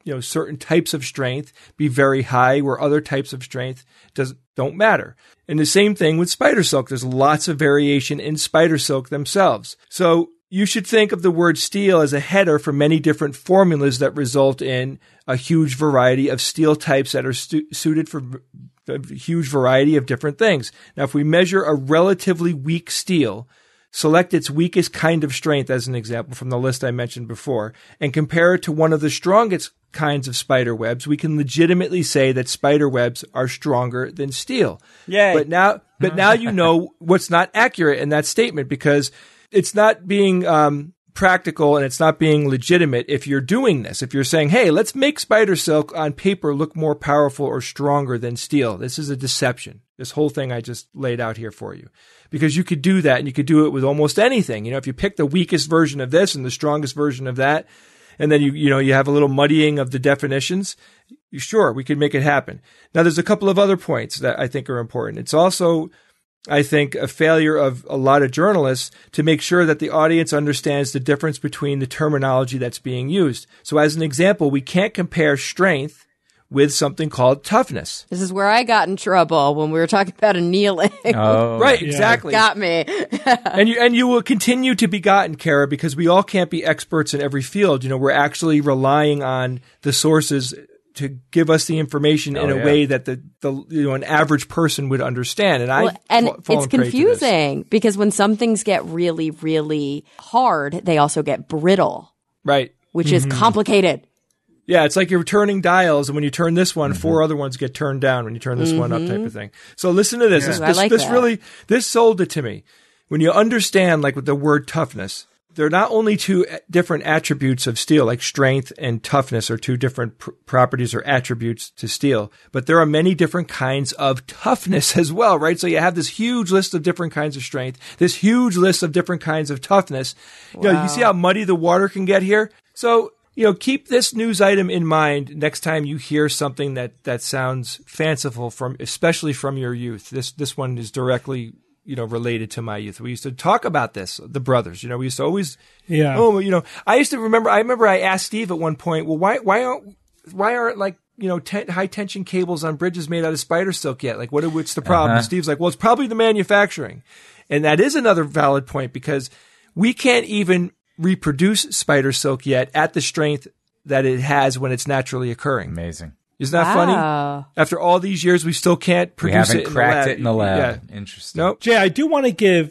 you know, certain types of strength be very high where other types of strength does, don't matter. And the same thing with spider silk. There's lots of variation in spider silk themselves. So you should think of the word steel as a header for many different formulas that result in a huge variety of steel types that are stu- suited for a huge variety of different things. Now, if we measure a relatively weak steel, select its weakest kind of strength as an example from the list I mentioned before, and compare it to one of the strongest kinds of spider webs, we can legitimately say that spider webs are stronger than steel. Yay. But now, but now you know what's not accurate in that statement, because it's not being um, practical and it's not being legitimate if you're doing this. If you're saying, hey, let's make spider silk on paper look more powerful or stronger than steel. This is a deception. This whole thing I just laid out here for you. Because you could do that, and you could do it with almost anything. You know, if you pick the weakest version of this and the strongest version of that, and then you you know you have a little muddying of the definitions, sure, we could make it happen. Now, there's a couple of other points that I think are important. It's also, I think, a failure of a lot of journalists to make sure that the audience understands the difference between the terminology that's being used. So as an example, we can't compare strength with something called toughness. This is where I got in trouble when we were talking about annealing. Oh, right, yeah. exactly. Got me. and you and you will continue to be gotten, Kara, because we all can't be experts in every field. You know, we're actually relying on the sources to give us the information Oh, in a yeah. way that the, the you know an average person would understand. And Well, I and fa- fallen it's prey to this. confusing because when some things get really, really hard, they also get brittle, Right. which is complicated. Yeah, it's like you're turning dials, and when you turn this one, four other ones get turned down when you turn this one up, type of thing. So listen to this. This, Ooh, I this, like this that. really, this sold it to me. When you understand, like with the word toughness, there are not only two different attributes of steel, like strength and toughness are two different pr- properties or attributes to steel, but there are many different kinds of toughness as well, right? So you have this huge list of different kinds of strength, this huge list of different kinds of toughness. You know, you see how muddy the water can get here? So, you know, keep this news item in mind next time you hear something that, that sounds fanciful from, especially from your youth. This, this one is directly, you know, related to my youth. We used to talk about this, the brothers, you know, we used to always, Yeah. oh, you know, I used to remember, I remember I asked Steve at one point, well, why, why aren't, why aren't like, you know, te- high tension cables on bridges made out of spider silk yet? Like, what, what's the problem? Uh-huh. And Steve's like, well, it's probably the manufacturing. And that is another valid point because we can't even reproduce spider silk yet at the strength that it has when it's naturally occurring. Amazing. Isn't that Wow. funny? After all these years, we still can't We produce haven't it in cracked the lab. it in the lab. Yeah. Interesting. Nope. Jay, I do want to give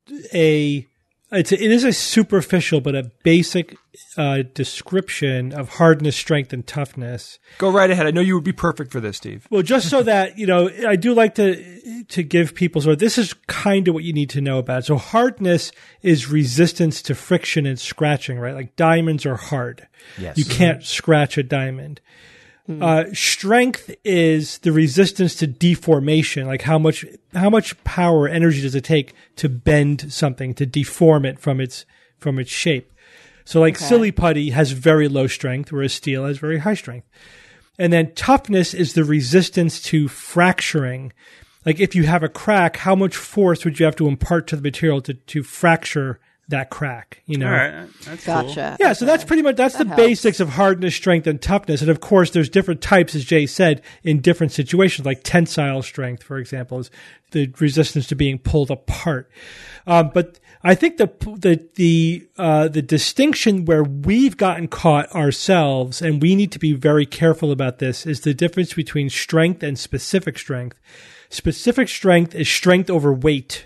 a it's a, it is a superficial but a basic uh, description of hardness, strength, and toughness. Go right ahead. I know you would be perfect for this, Steve. Well, just so that you know, I do like to to give people sort of this is kind of what you need to know about. So hardness is resistance to friction and scratching, right? Like diamonds are hard. Yes. You can't scratch a diamond. Uh, strength is the resistance to deformation, like how much how much power, energy does it take to bend something, to deform it from its from its shape. So, like silly putty has very low strength, whereas steel has very high strength. And then toughness is the resistance to fracturing. Like if you have a crack, how much force would you have to impart to the material to to fracture that crack? You know. All right, that's cool. Gotcha. Yeah, so that's pretty much that's the helps. basics of hardness, strength, and toughness. And of course, there's different types, as Jay said, in different situations. Like tensile strength, for example, is the resistance to being pulled apart. Um, but I think the the the uh, the distinction where we've gotten caught ourselves, and we need to be very careful about this, is the difference between strength and specific strength. Specific strength is strength over weight,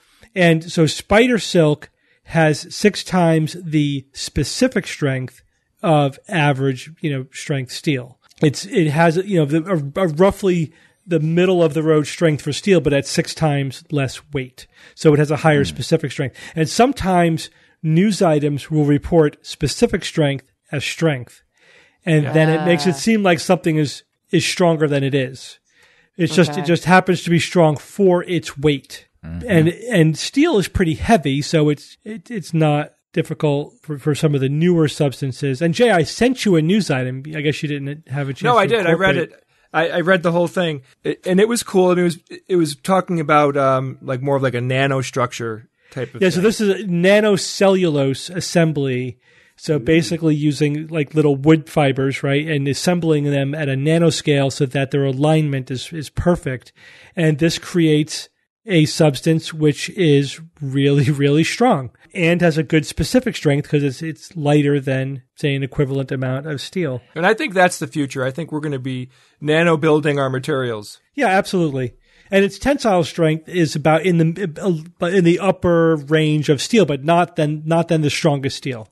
and so spider silk has six times the specific strength of average, you know, strength steel. It's it has you know the, a, a roughly the middle of the road strength for steel, but at six times less weight. So it has a higher specific strength. And sometimes news items will report specific strength as strength, and then it makes it seem like something is is stronger than it is. It's just Okay. it just happens to be strong for its weight. And and steel is pretty heavy, so it's it, it's not difficult for, for some of the newer substances. And Jay, I sent you a news item. I guess you didn't have a chance. No, to I did. I read incorporate- it. I, I read the whole thing, it, and it was cool. And it was it was talking about um like more of like a nanostructure type of Yeah, thing. so this is a nanocellulose assembly. So basically using like little wood fibers, right, and assembling them at a nanoscale so that their alignment is, is perfect. And this creates a substance which is really, really strong and has a good specific strength because it's it's lighter than, say, an equivalent amount of steel. And I think that's the future. I think we're going to be nano building our materials. Yeah, absolutely. And its tensile strength is about in the in the upper range of steel, but not then not then the strongest steel.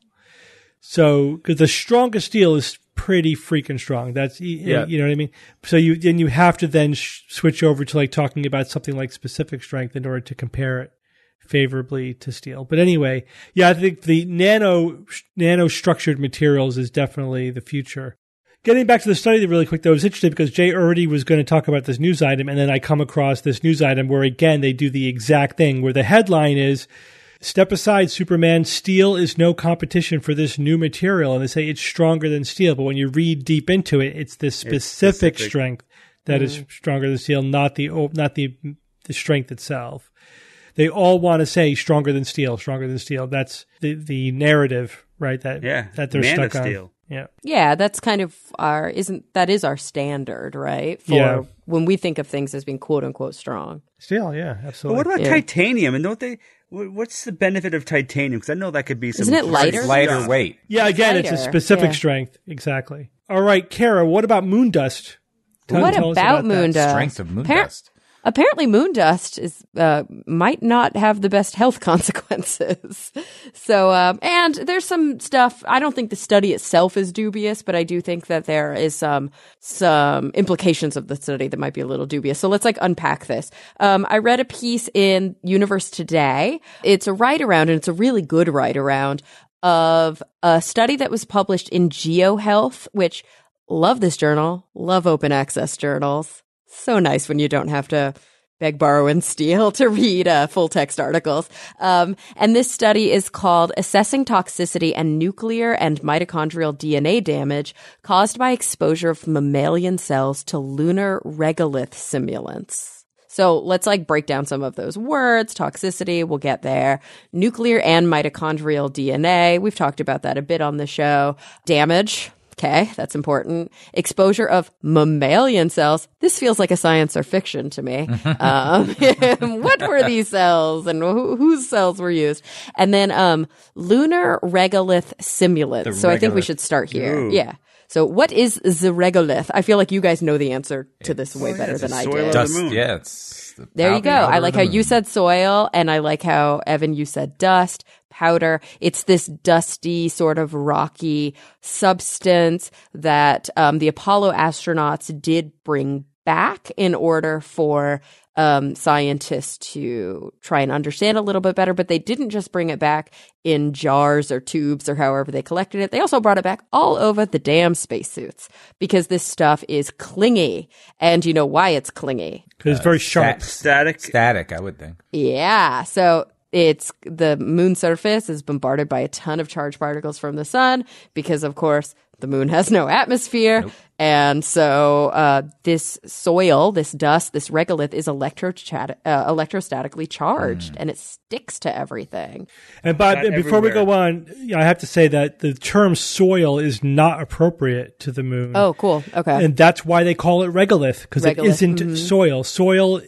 So, because the strongest steel is pretty freaking strong. That's Yeah. you know what I mean. So you then you have to then sh- switch over to like talking about something like specific strength in order to compare it favorably to steel. But anyway, yeah, I think the nano nano structured materials is definitely the future. Getting back to the study really quick, though, it was interesting because Jay Erdy was going to talk about this news item, and then I come across this news item where, again, they do the exact thing, where the headline is, "Step aside, Superman, steel is no competition for this new material." And they say it's stronger than steel, but when you read deep into it, it's the specific, specific. strength that is stronger than steel, not the not the the strength itself. They all want to say stronger than steel, stronger than steel. That's the, the narrative, right? That Yeah, that they're man of stuck on. steel. Yeah. Yeah, that's kind of our isn't that is our standard, right? For Yeah. when we think of things as being quote unquote strong. Steel, yeah, But absolutely. what about Yeah. titanium? And don't they? wh- What's the benefit of titanium? Because I know that could be some. Isn't it hard lighter? stuff. Lighter weight. Yeah, again, it's a lighter. specific Yeah. strength. Exactly. All right, Kara, what about moon dust? Tell- What tell us about that. moon dust? Strength of moon Appar- dust. Apparently, moon dust is uh, might not have the best health consequences. So, um, and there's some stuff. I don't think the study itself is dubious, but I do think that there is some some implications of the study that might be a little dubious. So let's like unpack this. Um, I read a piece in Universe Today. It's a write around, and it's a really good write around of a study that was published in GeoHealth, which love this journal, love open access journals. So nice when you don't have to beg, borrow, and steal to read uh, full text articles. Um, and this study is called Assessing Toxicity and Nuclear and Mitochondrial D N A Damage Caused by Exposure of Mammalian Cells to Lunar Regolith Simulants. So let's like break down some of those words. Toxicity, we'll get there. Nuclear and mitochondrial D N A. We've talked about that a bit on the show. Damage. Okay, that's important. Exposure of mammalian cells. This feels like a science or fiction to me. um, what were these cells and wh- whose cells were used? And then um, lunar regolith simulants. The So I think we regolith. should start here. Ooh. Yeah. So what is the regolith? I feel like you guys know the answer to this way yeah, better it's than the I soil did. of Dust. the moon. Yeah, it's the There you powder- go. powder I of like the how moon. you said soil, and I like how, Evan, you said dust, powder. It's this dusty, sort of rocky substance that um, the Apollo astronauts did bring back in order for um, scientists to try and understand a little bit better. But they didn't just bring it back in jars or tubes or however they collected it. They also brought it back all over the damn spacesuits because this stuff is clingy. And you know why it's clingy? Because it's very sharp. Stat- Static. Static, I would think. Yeah. So it's the moon surface is bombarded by a ton of charged particles from the sun because, of course, the moon has no atmosphere. Nope. And so uh, this soil, this dust, this regolith is electrochat- uh, electrostatically charged and it sticks to everything. And Bob, Not before we everywhere. go on, yeah, I have to say that the term soil is not appropriate to the moon. Oh, cool. Okay. And that's why they call it regolith, because it Regolith, isn't mhm. soil. Soil i-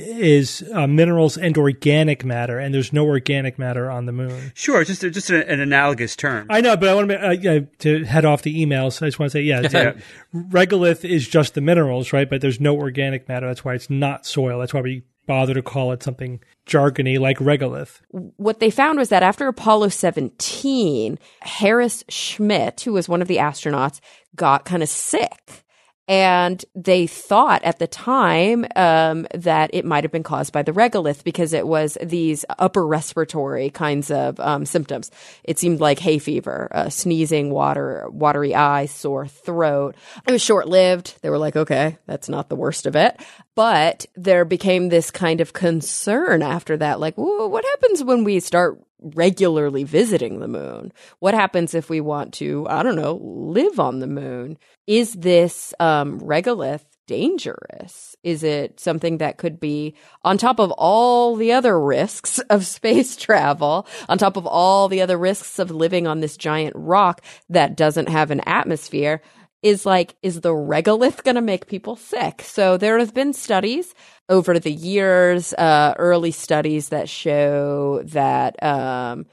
is uh, minerals and organic matter, and there's no organic matter on the moon. Sure, just a, just a, an analogous term. I know, but I want to uh, yeah, to head off the emails. I just want to say, yeah, it's, uh, regolith is just the minerals, right? But there's no organic matter. That's why it's not soil. That's why we bother to call it something jargony like regolith. What they found was that after Apollo seventeen, Harris Schmitt, who was one of the astronauts, got kind of sick. And they thought at the time um, that it might have been caused by the regolith because it was these upper respiratory kinds of um, symptoms. It seemed like hay fever, uh, sneezing, water, watery eyes, sore throat. It was short-lived. They were like, okay, that's not the worst of it. But there became this kind of concern after that, like, well, what happens when we start regularly visiting the moon? What happens if we want to, I don't know, live on the moon? Is this um, regolith dangerous? Is it something that could be on top of all the other risks of space travel, on top of all the other risks of living on this giant rock that doesn't have an atmosphere? Is like, is the regolith going to make people sick? So there have been studies over the years, uh, early studies that show that um,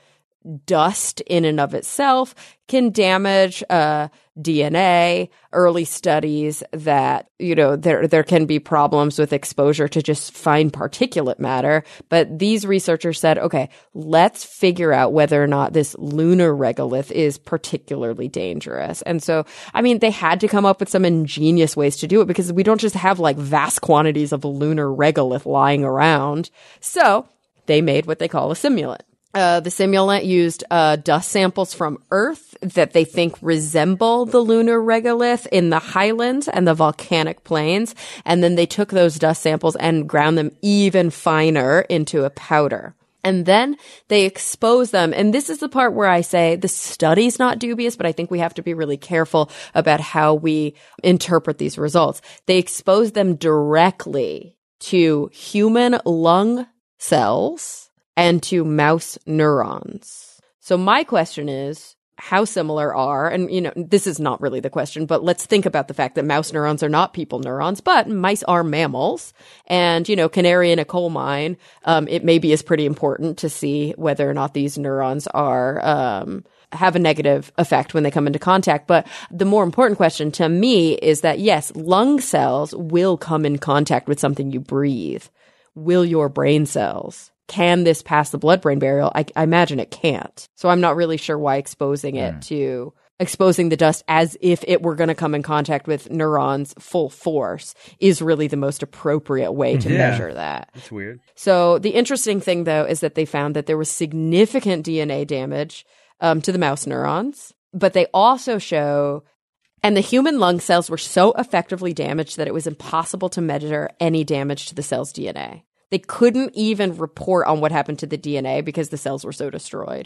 dust in and of itself can damage uh, D N A. Early studies that, you know, there there can be problems with exposure to just fine particulate matter. But these researchers said, okay, let's figure out whether or not this lunar regolith is particularly dangerous. And so, I mean, they had to come up with some ingenious ways to do it because we don't just have like vast quantities of lunar regolith lying around. So they made what they call a simulant. Uh, the simulant used uh, dust samples from Earth that they think resemble the lunar regolith in the highlands and the volcanic plains. And then they took those dust samples and ground them even finer into a powder. And then they expose them. And this is the part where I say the study's not dubious, but I think we have to be really careful about how we interpret these results. They expose them directly to human lung cells and to mouse neurons. So my question is, how similar are, and you know, this is not really the question, but let's think about the fact that mouse neurons are not people neurons, but mice are mammals. And, you know, canary in a coal mine, um, it maybe is pretty important to see whether or not these neurons are, um, have a negative effect when they come into contact. But the more important question to me is that, yes, lung cells will come in contact with something you breathe. Will your brain cells? Can this pass the blood-brain barrier? I, I imagine it can't. So I'm not really sure why exposing it mm. to exposing the dust as if it were going to come in contact with neurons full force is really the most appropriate way to yeah. measure that. That's weird. So the interesting thing, though, is that they found that there was significant D N A damage um, to the mouse neurons, but they also show, and the human lung cells were so effectively damaged that it was impossible to measure any damage to the cell's D N A. They couldn't even report on what happened to the D N A because the cells were so destroyed.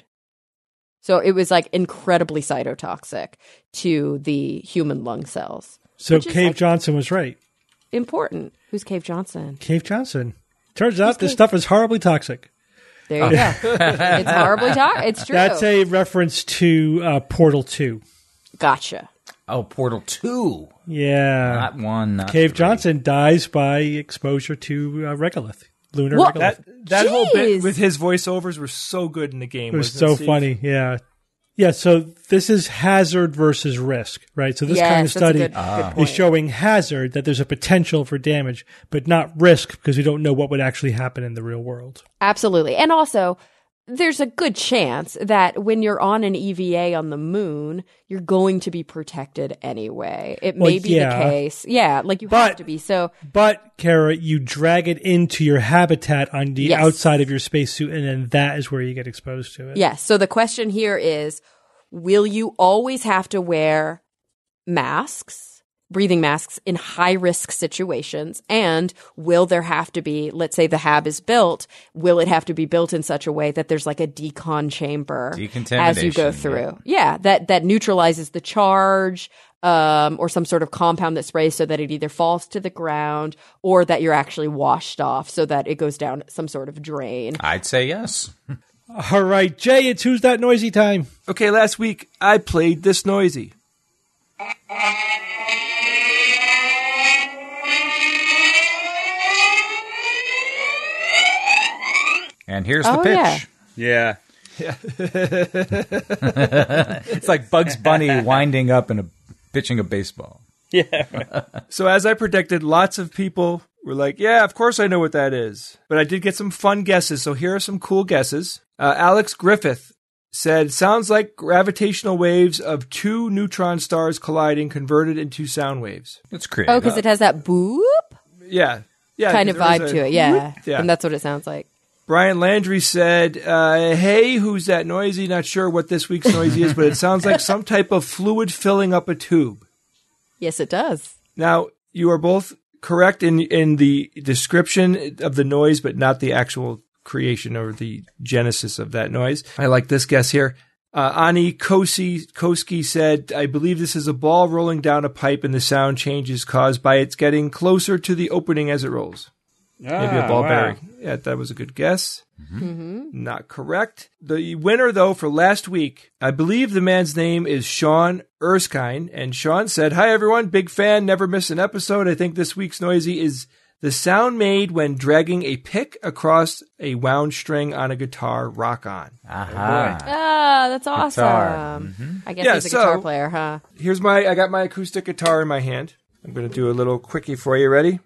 So it was like incredibly cytotoxic to the human lung cells. So Cave like Johnson was right. Important. Who's Cave Johnson? Cave Johnson. Turns out Who's this Cave? stuff is horribly toxic. There you go. It's horribly toxic. It's true. That's a reference to uh, Portal two. Gotcha. Oh, Portal two. Yeah. Not one, not Cave three. Johnson dies by exposure to uh, regolith. Lunar What? regolith. That that Jeez. whole bit with his voiceovers were so good in the game. It was wasn't so Steve? funny, yeah. Yeah, so this is hazard versus risk, right? So this yes, kind of study that's a good, good is point. showing hazard, that there's a potential for damage, but not risk because we don't know what would actually happen in the real world. Absolutely. And also, there's a good chance that when you're on an E V A on the moon, you're going to be protected anyway. It Well, may be yeah. the case. Yeah, like you But- have to be. So But, Kara, you drag it into your habitat on the Yes. outside of your spacesuit, and then that is where you get exposed to it. yes. So the question here is, will you always have to wear masks, breathing masks in high risk situations? And will there have to be, let's say the H A B is built, will it have to be built in such a way that there's like a decon chamber as you go Decontamination, through? Yeah, yeah that, that neutralizes the charge, um, or some sort of compound that sprays so that it either falls to the ground or that you're actually washed off so that it goes down some sort of drain. I'd say yes. All right, Jay, it's Who's That Noisy time. Okay, last week I played This Noisy. And here's the Oh, pitch. yeah. Yeah. It's like Bugs Bunny winding up and a, pitching a baseball. Yeah. So as I predicted, lots of people were like, yeah, of course I know what that is. But I did get some fun guesses, so here are some cool guesses. Uh, Alex Griffith said, sounds like gravitational waves of two neutron stars colliding converted into sound waves. It's creative. Oh, because it has that boop Yeah. Yeah. kind of 'cause there vibe was a to it. Yeah. whoop. Yeah. And that's what it sounds like. Brian Landry said, uh, hey, who's that noisy? Not sure what this week's noisy is, but it sounds like some type of fluid filling up a tube. Yes, it does. Now, you are both correct in in the description of the noise, but not the actual creation or the genesis of that noise. I like this guess here. Uh, Ani Kosi, Koski said, I believe this is a ball rolling down a pipe and the sound change is caused by its getting closer to the opening as it rolls. Ah, Maybe a ball wow. bearing. Yeah, that was a good guess. Mm-hmm. Not correct. The winner, though, for last week, I believe the man's name is Sean Erskine. And Sean said, hi, everyone. Big fan. Never miss an episode. I think this week's noisy is the sound made when dragging a pick across a wound string on a guitar rock on. Aha. Ah, that's awesome. Guitar. Mm-hmm. I guess Yeah, he's a so- guitar player, huh? Here's my, I got my acoustic guitar in my hand. I'm going to do a little quickie for you. Ready?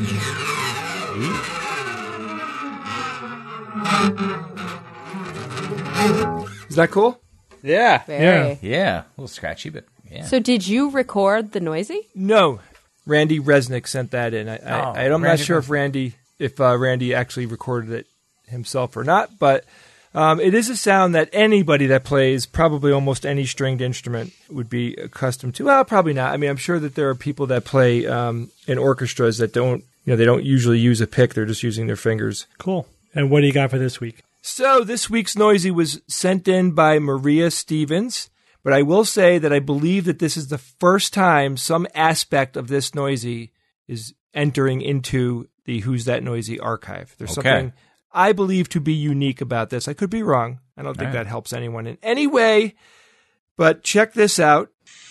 Is that cool? Yeah. Very. Yeah, a little scratchy, but yeah. So did you record the noisy? No. Randy Resnick sent that in. I, Oh, I, I'm not Randy sure if Randy, if uh, Randy actually recorded it himself or not, but um, it is a sound that anybody that plays probably almost any stringed instrument would be accustomed to. Well, probably not. I mean, I'm sure that there are people that play um, in orchestras that don't, you know, they don't usually use a pick. They're just using their fingers. Cool. And what do you got for this week? So this week's noisy was sent in by Maria Stevens, but I will say that I believe that this is the first time some aspect of this noisy is entering into the Who's That Noisy archive. There's Okay. something I believe to be unique about this. I could be wrong. I don't think All right. that helps anyone in any way, but check this out.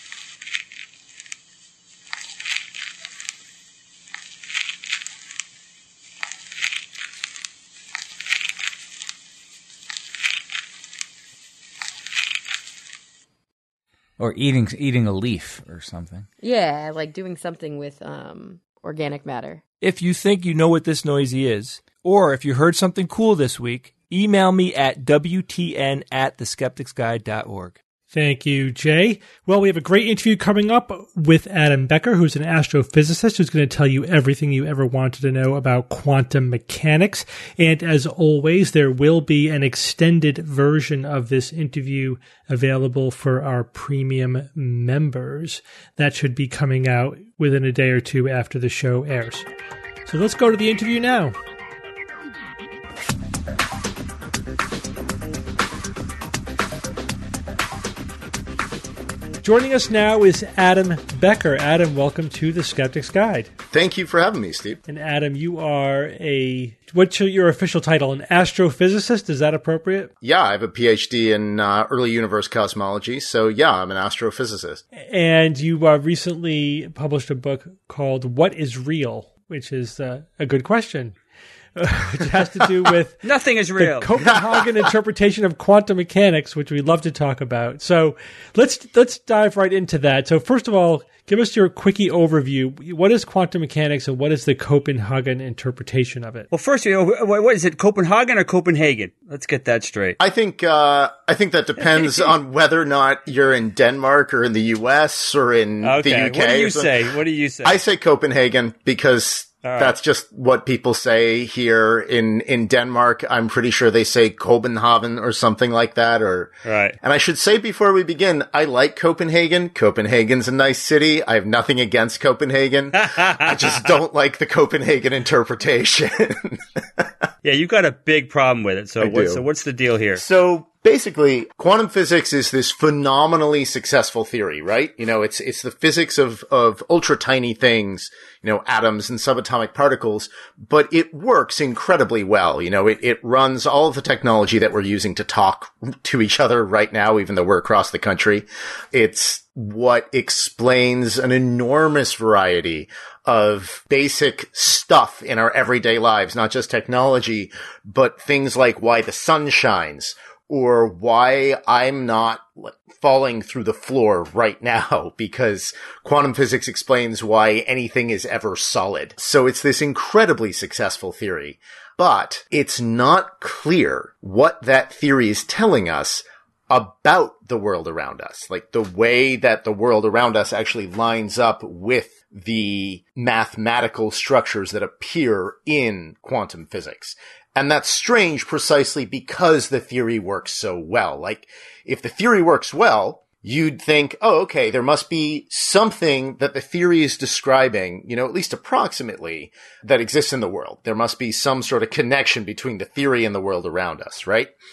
Or eating eating a leaf or something. Yeah, like doing something with um, organic matter. If you think you know what this noisy is, or if you heard something cool this week, email me at W T N at the skeptics guide dot org. Thank you, Jay. Well, we have a great interview coming up with Adam Becker, who's an astrophysicist who's going to tell you everything you ever wanted to know about quantum mechanics. And as always, there will be an extended version of this interview available for our premium members. That should be coming out within a day or two after the show airs. So let's go to the interview now. Joining us now is Adam Becker. Adam, welcome to the Skeptic's Guide. Thank you for having me, Steve. And Adam, you are a, what's your, your official title? An astrophysicist? Is that appropriate? Yeah, I have a P H D in uh, early universe cosmology. So yeah, I'm an astrophysicist. And you uh, recently published a book called What is Real? Which is uh, a good question. Which has to do with Nothing is real. the Copenhagen interpretation of quantum mechanics, which we'd love to talk about. So let's let's dive right into that. So first of all, give us your quickie overview. What is quantum mechanics and what is the Copenhagen interpretation of it? Well, first, you know, what what is it, Copenhagen or Copenhagen? Let's get that straight. I think uh, I think that depends on whether or not you're in Denmark or in the U S or in Okay, the U K. what do you or something. say? What do you say? I say Copenhagen because right. that's just what people say here in, in Denmark. I'm pretty sure they say Copenhagen or something like that. Or Right. And I should say before we begin, I like Copenhagen. Copenhagen's a nice city. I have nothing against Copenhagen. I just don't like the Copenhagen interpretation. Yeah, you got a big problem with it. So I what's do. so what's the deal here? So basically, quantum physics is this phenomenally successful theory, right? You know, it's it's the physics of of ultra tiny things, you know, atoms and subatomic particles, but it works incredibly well. You know, it it runs all of the technology that we're using to talk to each other right now, even though we're across the country. It's what explains an enormous variety of basic stuff in our everyday lives, not just technology, but things like why the sun shines or why I'm not falling through the floor right now, because quantum physics explains why anything is ever solid. So it's this incredibly successful theory, but it's not clear what that theory is telling us about the world around us, like the way that the world around us actually lines up with the mathematical structures that appear in quantum physics. And that's strange precisely because the theory works so well. Like, if the theory works well, you'd think, oh, okay, there must be something that the theory is describing, you know, at least approximately, that exists in the world. There must be some sort of connection between the theory and the world around us, right?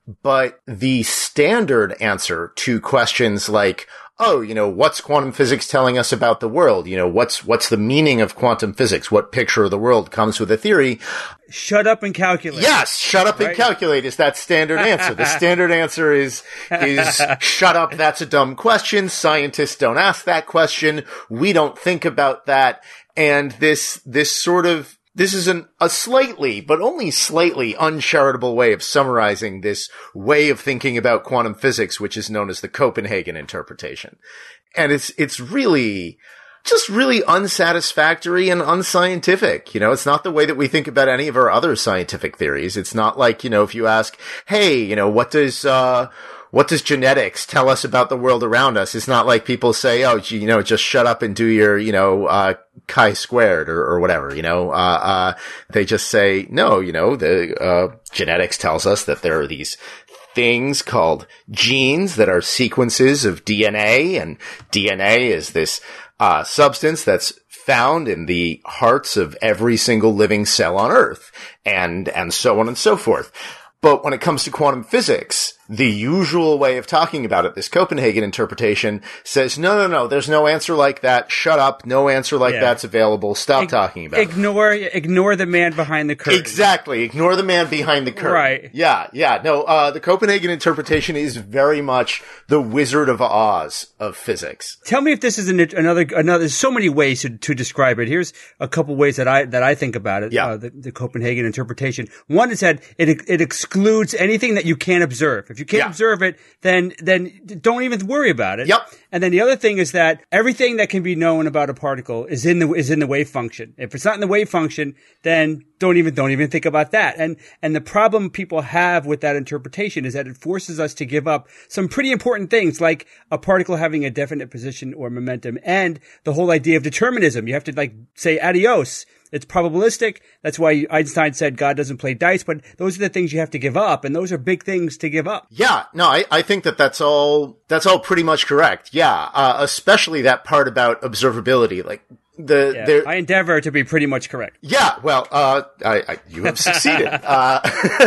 but the standard answer to questions like, oh, you know, what's quantum physics telling us about the world? You know, what's, what's the meaning of quantum physics? What picture of the world comes with a theory? Shut up and calculate. Yes, shut up right? and calculate is that standard answer. The standard answer is, is shut up. That's a dumb question. Scientists don't ask that question. We don't think about that. And this, this sort of, This is an, a slightly, but only slightly uncharitable way of summarizing this way of thinking about quantum physics, which is known as the Copenhagen interpretation. And it's, it's really, just really unsatisfactory and unscientific. You know, it's not the way that we think about any of our other scientific theories. It's not like, you know, if you ask, hey, you know, what does, uh, what does genetics tell us about the world around us? It's not like people say, oh, you know, just shut up and do your, you know, uh, chi-squared or, or whatever, you know, uh, uh, they just say, no, you know, the, uh, genetics tells us that there are these things called genes that are sequences of D N A, and D N A is this, uh, substance that's found in the hearts of every single living cell on Earth, and, and so on and so forth. But when it comes to quantum physics, the usual way of talking about it, this Copenhagen interpretation says, no, no, no, there's no answer like that. Shut up. No answer like yeah. that's available. Stop Ig- talking about ignore, it. Ignore the man behind the curtain. Exactly. Ignore the man behind the curtain. Right. Yeah, yeah. No, uh, the Copenhagen interpretation is very much the Wizard of Oz of physics. Tell me if this is an, another, another, there's so many ways to, to describe it. Here's a couple ways that I, that I think about it. Yeah. Uh, the, the Copenhagen interpretation. One is that it, it excludes anything that you can't observe. If you can't yeah. observe it, then, then don't even worry about it. Yep. And then the other thing is that everything that can be known about a particle is in the, is in the wave function. If it's not in the wave function, then don't even, don't even think about that. And, and the problem people have with that interpretation is that it forces us to give up some pretty important things, like a particle having a definite position or momentum, and the whole idea of determinism. You have to like say adios. It's probabilistic. That's why Einstein said God doesn't play dice, but those are the things you have to give up, and those are big things to give up. Yeah, no, I, I think that that's all, that's all pretty much correct. Yeah, uh, especially that part about observability, like, The, yeah, there, I endeavor to be pretty much correct. Yeah, well, uh, I, I you have succeeded. uh,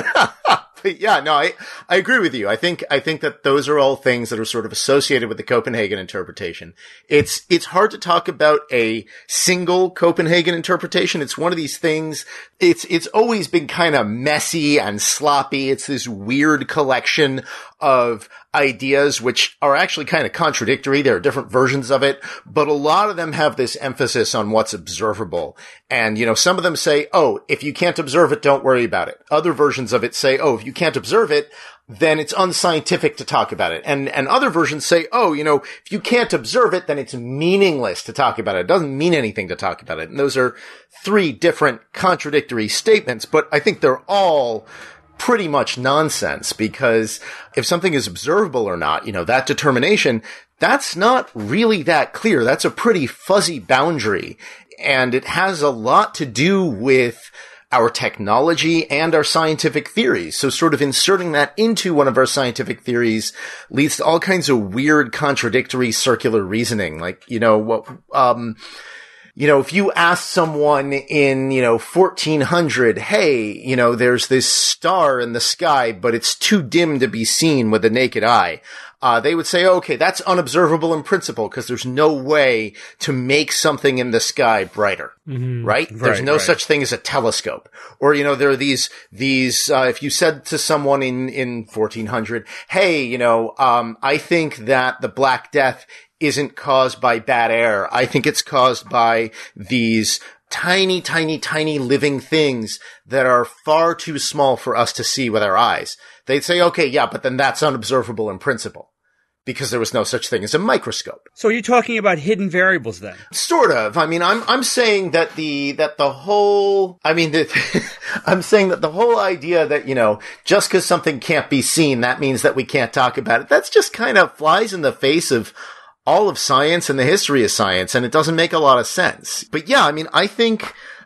but yeah, no, I, I agree with you. I think, I think that those are all things that are sort of associated with the Copenhagen interpretation. It's, it's hard to talk about a single Copenhagen interpretation. It's one of these things, it's, it's always been kind of messy and sloppy. It's this weird collection of ideas which are actually kind of contradictory. There are different versions of it, but a lot of them have this emphasis on what's observable. And, you know, some of them say, oh, if you can't observe it, don't worry about it. Other versions of it say, oh, if you can't observe it, then it's unscientific to talk about it. And, and other versions say, oh, you know, if you can't observe it, then it's meaningless to talk about it. It doesn't mean anything to talk about it. And those are three different contradictory statements, but I think they're all pretty much nonsense, because if something is observable or not, you know, that determination, that's not really that clear. That's a pretty fuzzy boundary, and it has a lot to do with our technology and our scientific theories. So sort of inserting that into one of our scientific theories leads to all kinds of weird, contradictory, circular reasoning. Like, you know, what, um, you know, if you ask someone in, you know, fourteen hundred, hey, you know, there's this star in the sky, but it's too dim to be seen with the naked eye, uh, they would say, okay, that's unobservable in principle, because there's no way to make something in the sky brighter, mm-hmm. right? right? There's no right. such thing as a telescope. Or, you know, there are these, these, uh, if you said to someone in, in fourteen hundred, hey, you know, um, I think that the Black Death isn't caused by bad air. I think it's caused by these tiny, tiny, tiny living things that are far too small for us to see with our eyes. They'd say, okay, yeah, but then that's unobservable in principle, because there was no such thing as a microscope. So you're talking about hidden variables then? Sort of. I mean, I'm, I'm saying that the, that the whole, I mean, the, I'm saying that the whole idea that, you know, just because something can't be seen, that means that we can't talk about it. That's just kind of flies in the face of all of science and the history of science, and it doesn't make a lot of sense. But yeah, I mean, I think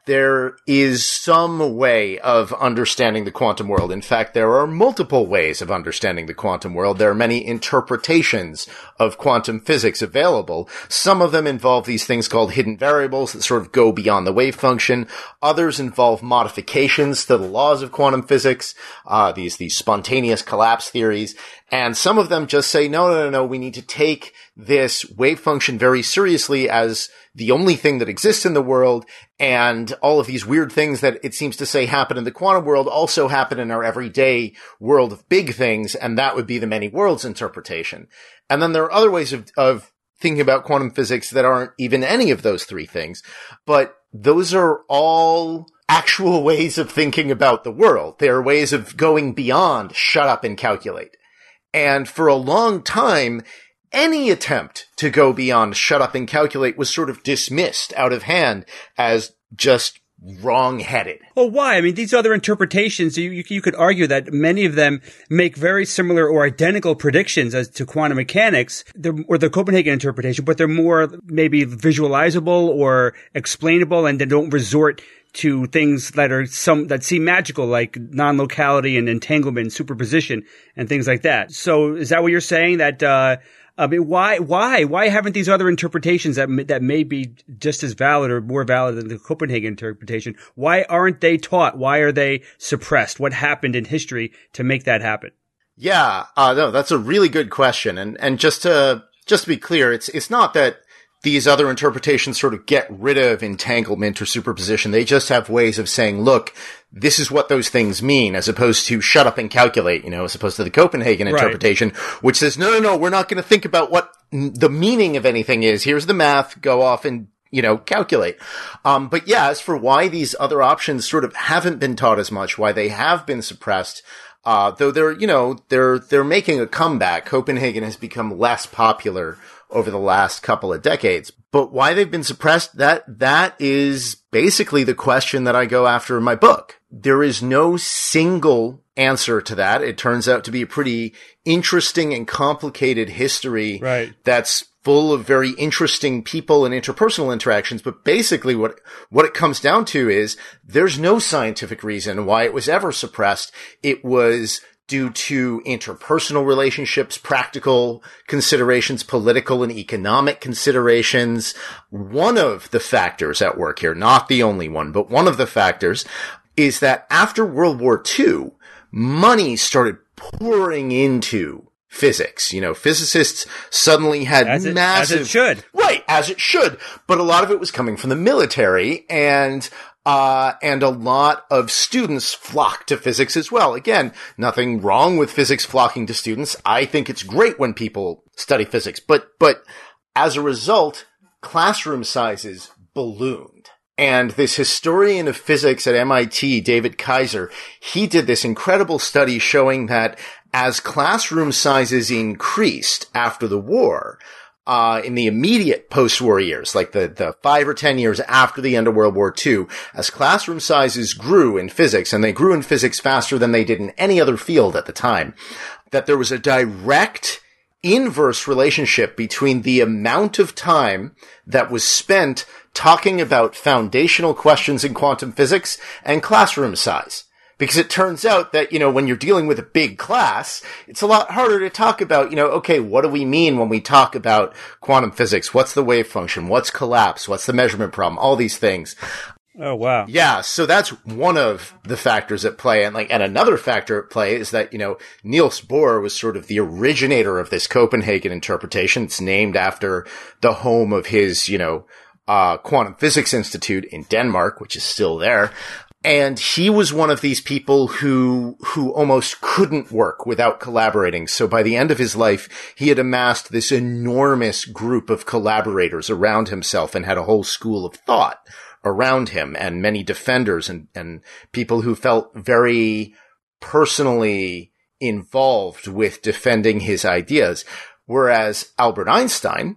there is some way of understanding the quantum world. In fact, there are multiple ways of understanding the quantum world. There are many interpretations of quantum physics available. Some of them involve these things called hidden variables that sort of go beyond the wave function. Others involve modifications to the laws of quantum physics, uh, these, these spontaneous collapse theories. And some of them just say, no, no, no, no, we need to take this wave function very seriously as the only thing that exists in the world, and all of these weird things that it seems to say happen in the quantum world also happen in our everyday world of big things, and that would be the many worlds interpretation. And then there are other ways of, of thinking about quantum physics that aren't even any of those three things, but those are all actual ways of thinking about the world. They are ways of going beyond shut up and calculate. And for a long time, any attempt to go beyond shut up and calculate was sort of dismissed out of hand as just wrong-headed. Well, why? I mean, these other interpretations, you, you, you could argue that many of them make very similar or identical predictions as to quantum mechanics, or the Copenhagen interpretation, but they're more maybe visualizable or explainable, and they don't resort to things that are some that seem magical, like non-locality and entanglement, superposition, and things like that. So, is that what you're saying? That uh, I mean, why, why, why haven't these other interpretations that that may be just as valid or more valid than the Copenhagen interpretation? Why aren't they taught? Why are they suppressed? What happened in history to make that happen? Yeah, uh, no, that's a really good question, and and just to just to be clear, it's it's not that these other interpretations sort of get rid of entanglement or superposition. They just have ways of saying, look, this is what those things mean, as opposed to shut up and calculate, you know, as opposed to the Copenhagen interpretation, right, which says, no, no, no, we're not going to think about what the meaning of anything is. Here's the math, go off and, you know, calculate. Um, but yeah, as for why these other options sort of haven't been taught as much, why they have been suppressed, uh, though they're, you know, they're, they're making a comeback. Copenhagen has become less popular over the last couple of decades. But why they've been suppressed, that, that is basically the question that I go after in my book. There is no single answer to that. It turns out to be a pretty interesting and complicated history, right, that's full of very interesting people and interpersonal interactions. But basically what, what it comes down to is there's no scientific reason why it was ever suppressed. It was due to interpersonal relationships, practical considerations, political and economic considerations. One of the factors at work here, not the only one, but one of the factors is that after World War Two, money started pouring into physics. You know, physicists suddenly had as it, massive... As it should. Right, as it should. But a lot of it was coming from the military, and Uh, and a lot of students flock to physics as well. Again, nothing wrong with physics flocking to students. I think it's great when people study physics, but, but as a result, classroom sizes ballooned. And this historian of physics at M I T, David Kaiser, he did this incredible study showing that as classroom sizes increased after the war, Uh, in the immediate post-war years, like the, the five or ten years after the end of World War Two, as classroom sizes grew in physics, and they grew in physics faster than they did in any other field at the time, that there was a direct inverse relationship between the amount of time that was spent talking about foundational questions in quantum physics and classroom size. Because it turns out that, you know, when you're dealing with a big class, it's a lot harder to talk about, you know, okay, what do we mean when we talk about quantum physics? What's the wave function? What's collapse? What's the measurement problem? All these things. Oh, wow. Yeah. So that's one of the factors at play. And like, and another factor at play is that, you know, Niels Bohr was sort of the originator of this Copenhagen interpretation. It's named after the home of his, you know, uh, Quantum Physics Institute in Denmark, which is still there. And he was one of these people who, who almost couldn't work without collaborating. So by the end of his life, he had amassed this enormous group of collaborators around himself and had a whole school of thought around him, and many defenders and, and people who felt very personally involved with defending his ideas. Whereas Albert Einstein,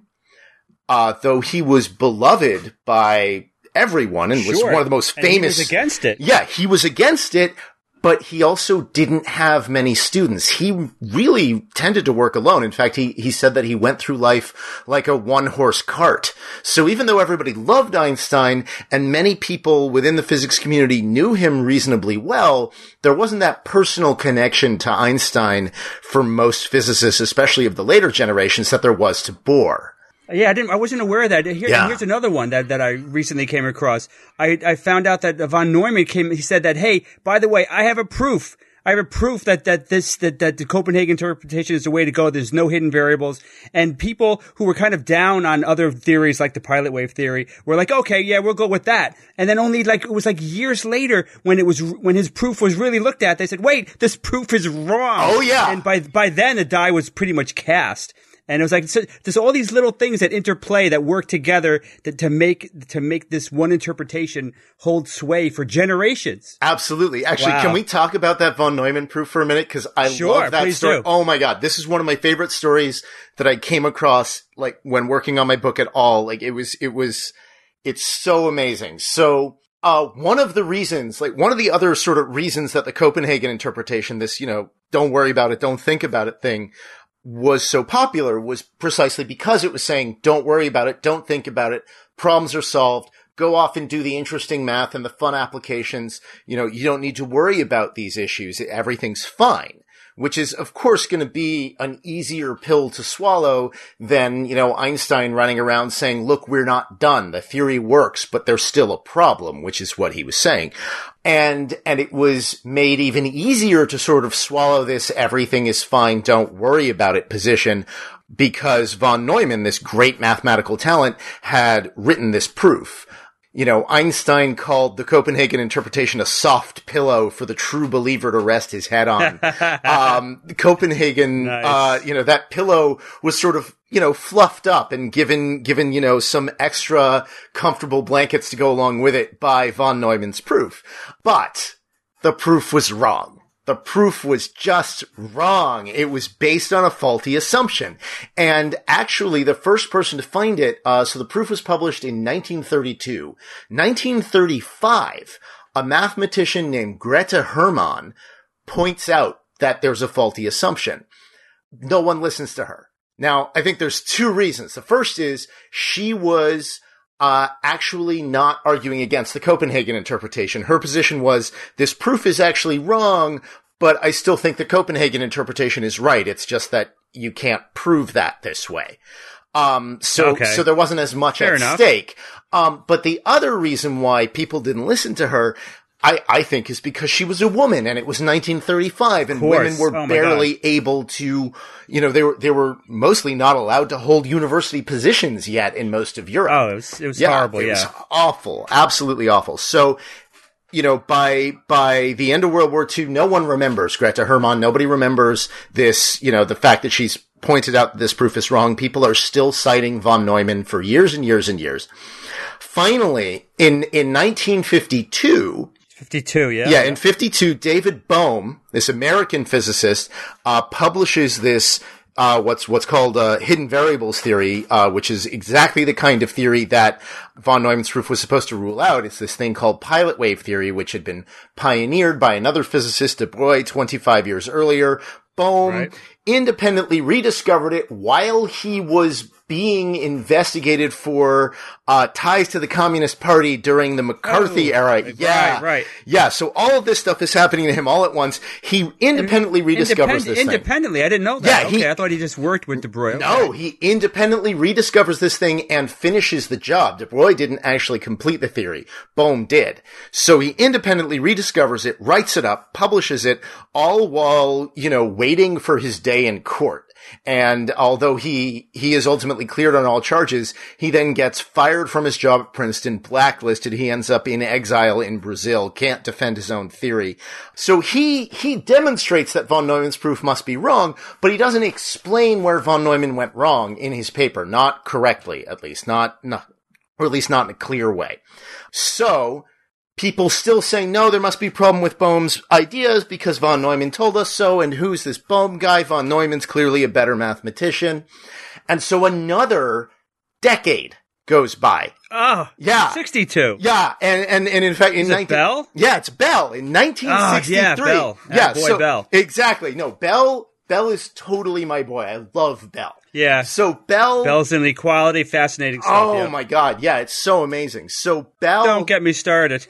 uh, though he was beloved by everyone and was sure. one of the most and famous. he was against it. Yeah, he was against it, but he also didn't have many students. He really tended to work alone. In fact, he, he said that he went through life like a one-horse cart. So even though everybody loved Einstein and many people within the physics community knew him reasonably well, there wasn't that personal connection to Einstein for most physicists, especially of the later generations, that there was to Bohr. Yeah, I didn't. I wasn't aware of that. Here, Yeah. Here's another one that, that I recently came across. I, I found out that von Neumann came. He said that, hey, by the way, I have a proof. I have a proof that that this that that the Copenhagen interpretation is the way to go. There's no hidden variables. And people who were kind of down on other theories like the pilot wave theory were like, okay, yeah, we'll go with that. And then only like it was like years later when it was when his proof was really looked at, they said, wait, this proof is wrong. Oh, yeah. And by by then the die was pretty much cast. And it was like, so, there's all these little things that interplay that work together that, to make, to make this one interpretation hold sway for generations. Absolutely. Actually, Wow. can we talk about that von Neumann proof for a minute? Because I Sure, love that please story. do. Oh my God. This is one of my favorite stories that I came across, like, when working on my book at all. Like, it was, it was, it's so amazing. So, uh, one of the reasons, like, one of the other sort of reasons that the Copenhagen interpretation, this, you know, don't worry about it, don't think about it thing, was so popular was precisely because it was saying, don't worry about it, don't think about it, problems are solved, go off and do the interesting math and the fun applications. You know, you don't need to worry about these issues. Everything's fine, which is, of course, going to be an easier pill to swallow than, you know, Einstein running around saying, look, we're not done. The theory works, but there's still a problem, which is what he was saying. And, and it was made even easier to sort of swallow this everything is fine, don't worry about it position, because von Neumann, this great mathematical talent, had written this proof. You know, Einstein called the Copenhagen interpretation a soft pillow for the true believer to rest his head on. um, Copenhagen, Nice. uh, you know, that pillow was sort of, you know, fluffed up and given, given, you know, some extra comfortable blankets to go along with it by von Neumann's proof. But the proof was wrong. The proof was just wrong. It was based on a faulty assumption. And actually, the first person to find it, uh, so the proof was published in nineteen thirty-two. nineteen thirty-five, a mathematician named Greta Hermann points out that there's a faulty assumption. No one listens to her. Now, I think there's two reasons. The first is she was Uh, actually not arguing against the Copenhagen interpretation. Her position was, this proof is actually wrong, but I still think the Copenhagen interpretation is right. It's just that you can't prove that this way. Um, so, Okay. so there wasn't as much Fair at enough. stake. Um, but the other reason why people didn't listen to her, I, I think, is because she was a woman and it was nineteen thirty-five and course. women were Oh my barely able to, you know, they were, they were mostly not allowed to hold university positions yet in most of Europe. Oh, it was, it was Yeah, horrible. it Yeah. was awful, absolutely awful. So, you know, by by the end of World War Two, no one remembers Greta Hermann. Nobody remembers this. You know, the fact that she's pointed out that this proof is wrong. People are still citing von Neumann for years and years and years. Finally, in in nineteen fifty-two. fifty-two, yeah. Yeah, in fifty-two, David Bohm, this American physicist, uh, publishes this, uh, what's, what's called, uh, hidden variables theory, uh, which is exactly the kind of theory that von Neumann's proof was supposed to rule out. It's this thing called pilot wave theory, which had been pioneered by another physicist, de Broglie, twenty-five years earlier. Bohm Right. independently rediscovered it while he was being investigated for uh ties to the Communist Party during the McCarthy Oh, era. right, Yeah. right. Yeah, so all of this stuff is happening to him all at once. He independently rediscovers Independ- this thing. Independently, I didn't know that. Yeah, okay, he- I thought he just worked with De Broglie. No, he independently rediscovers this thing and finishes the job. De Broglie didn't actually complete the theory. Bohm did. So he independently rediscovers it, writes it up, publishes it, all while, you know, waiting for his day in court. And although he, he is ultimately cleared on all charges, he then gets fired from his job at Princeton, blacklisted. He ends up in exile in Brazil, can't defend his own theory. So he, he demonstrates that von Neumann's proof must be wrong, but he doesn't explain where von Neumann went wrong in his paper. Not correctly, at least. Not, not, or at least not in a clear way. So, people still saying, no, there must be a problem with Bohm's ideas because von Neumann told us so, and who's this Bohm guy? Von Neumann's clearly a better mathematician. And so another decade goes by. Oh, Yeah. sixty-two. Yeah, and and, and in fact, in Is it nineteen Bell? Yeah, it's Bell in nineteen sixty-three. Oh, yeah, Bell. Yeah, Attaboy so Bell. exactly. No, Bell. Bell is totally my boy. I love Bell. Yeah. So Bell. Bell's in equality, fascinating stuff. Oh yeah. my God! Yeah, it's so amazing. So Bell. Don't get me started.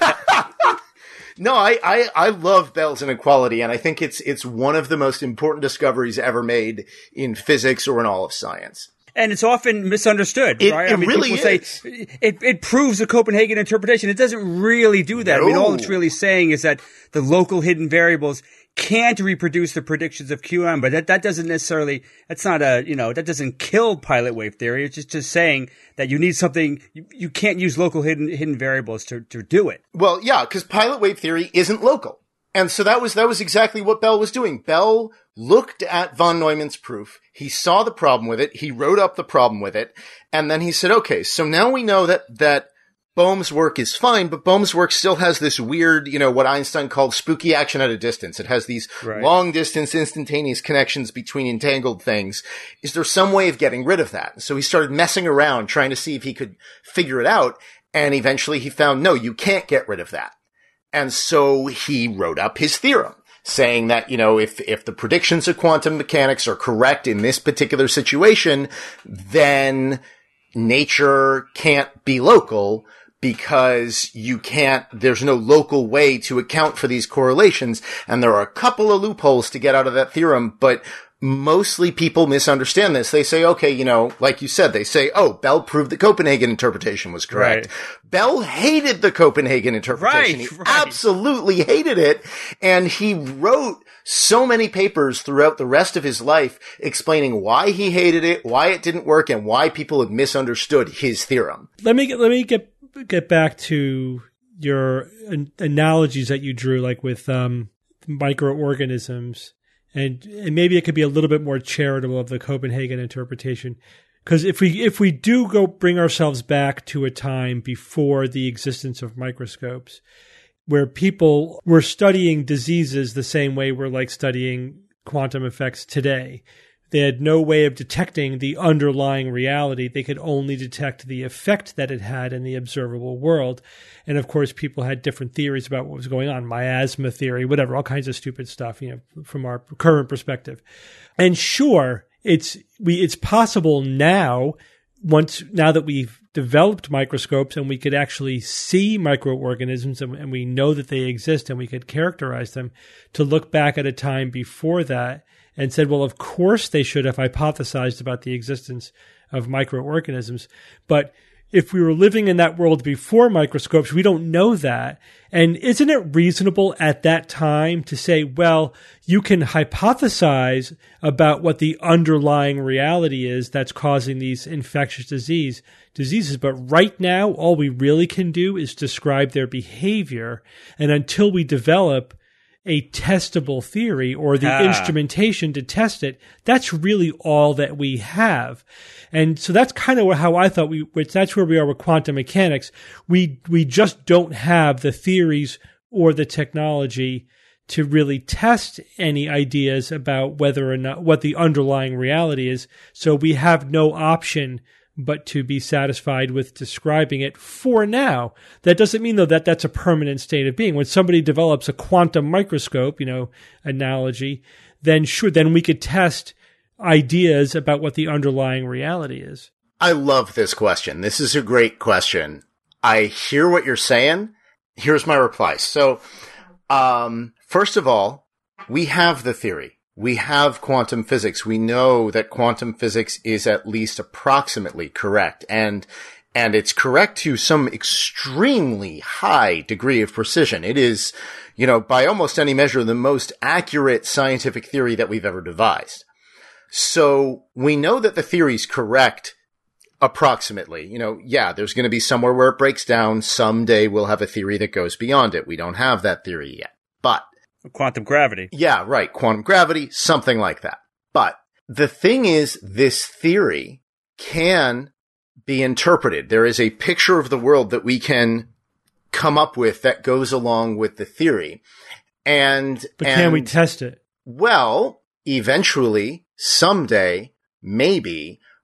No, I, I, I love Bell's inequality, and I think it's it's one of the most important discoveries ever made in physics or in all of science. And it's often misunderstood, It- right? it I mean, really people is. say it, it proves the Copenhagen interpretation. It doesn't really do that. I mean, all No. it's really saying is that the local hidden variables can't reproduce the predictions of Q M, but that, that doesn't necessarily, that's not a, you know, that doesn't kill pilot wave theory. It's just, just saying that you need something, you, you can't use local hidden, hidden variables to, to do it. Well, yeah, because pilot wave theory isn't local. And so that was, that was exactly what Bell was doing. Bell looked at von Neumann's proof. He saw the problem with it. He wrote up the problem with it. And then he said, okay, so now we know that, that Bohm's work is fine, but Bohm's work still has this weird, you know, what Einstein called spooky action at a distance. It has these Right. long distance instantaneous connections between entangled things. Is there some way of getting rid of that? So he started messing around trying to see if he could figure it out. And eventually he found, no, you can't get rid of that. And so he wrote up his theorem saying that, you know, if, if the predictions of quantum mechanics are correct in this particular situation, then nature can't be local because you can't, there's no local way to account for these correlations. And there are a couple of loopholes to get out of that theorem, but mostly people misunderstand this. They say, okay, you know, like you said, they say, oh, Bell proved the Copenhagen interpretation was correct. Right. Bell hated the Copenhagen interpretation. Right, he right. absolutely hated it. And he wrote so many papers throughout the rest of his life explaining why he hated it, why it didn't work, and why people had misunderstood his theorem. Let me get, let me get get back to your an- analogies that you drew, like with um, microorganisms, and, and maybe it could be a little bit more charitable of the Copenhagen interpretation. Because if we if we do go bring ourselves back to a time before the existence of microscopes, where people were studying diseases the same way we're like studying quantum effects today. They had no way of detecting the underlying reality. They could only detect the effect that it had in the observable world. And of course, people had different theories about what was going on, miasma theory, whatever, all kinds of stupid stuff, you know, from our current perspective. And sure, it's we it's possible now, once now that we've developed microscopes and we could actually see microorganisms and, and we know that they exist and we could characterize them, to look back at a time before that and said, well, of course they should have hypothesized about the existence of microorganisms. But if we were living in that world before microscopes, we don't know that. And isn't it reasonable at that time to say, well, you can hypothesize about what the underlying reality is that's causing these infectious disease diseases, but right now, all we really can do is describe their behavior. And until we develop a testable theory or the Ah. instrumentation to test it, that's really all that we have. And so that's kind of how I thought we, which that's where we are with quantum mechanics. We, we just don't have the theories or the technology to really test any ideas about whether or not what the underlying reality is. So we have no option but to be satisfied with describing it for now. That doesn't mean, though, that that's a permanent state of being. When somebody develops a quantum microscope, you know, analogy, then sure, then we could test ideas about what the underlying reality is. I love this question. This is a great question. I hear what you're saying. Here's my reply. So, um, first of all, we have the theory. We have quantum physics. We know that quantum physics is at least approximately correct. And, and it's correct to some extremely high degree of precision. It is, you know, by almost any measure, the most accurate scientific theory that we've ever devised. So we know that the theory's correct approximately. You know, yeah, there's going to be somewhere where it breaks down. Someday we'll have a theory that goes beyond it. We don't have that theory yet. But Quantum gravity. yeah, right. Quantum gravity, something like that. But the thing is, this theory can be interpreted. There is a picture of the world that we can come up with that goes along with the theory. And, But and can we test it? well, eventually, someday, maybe,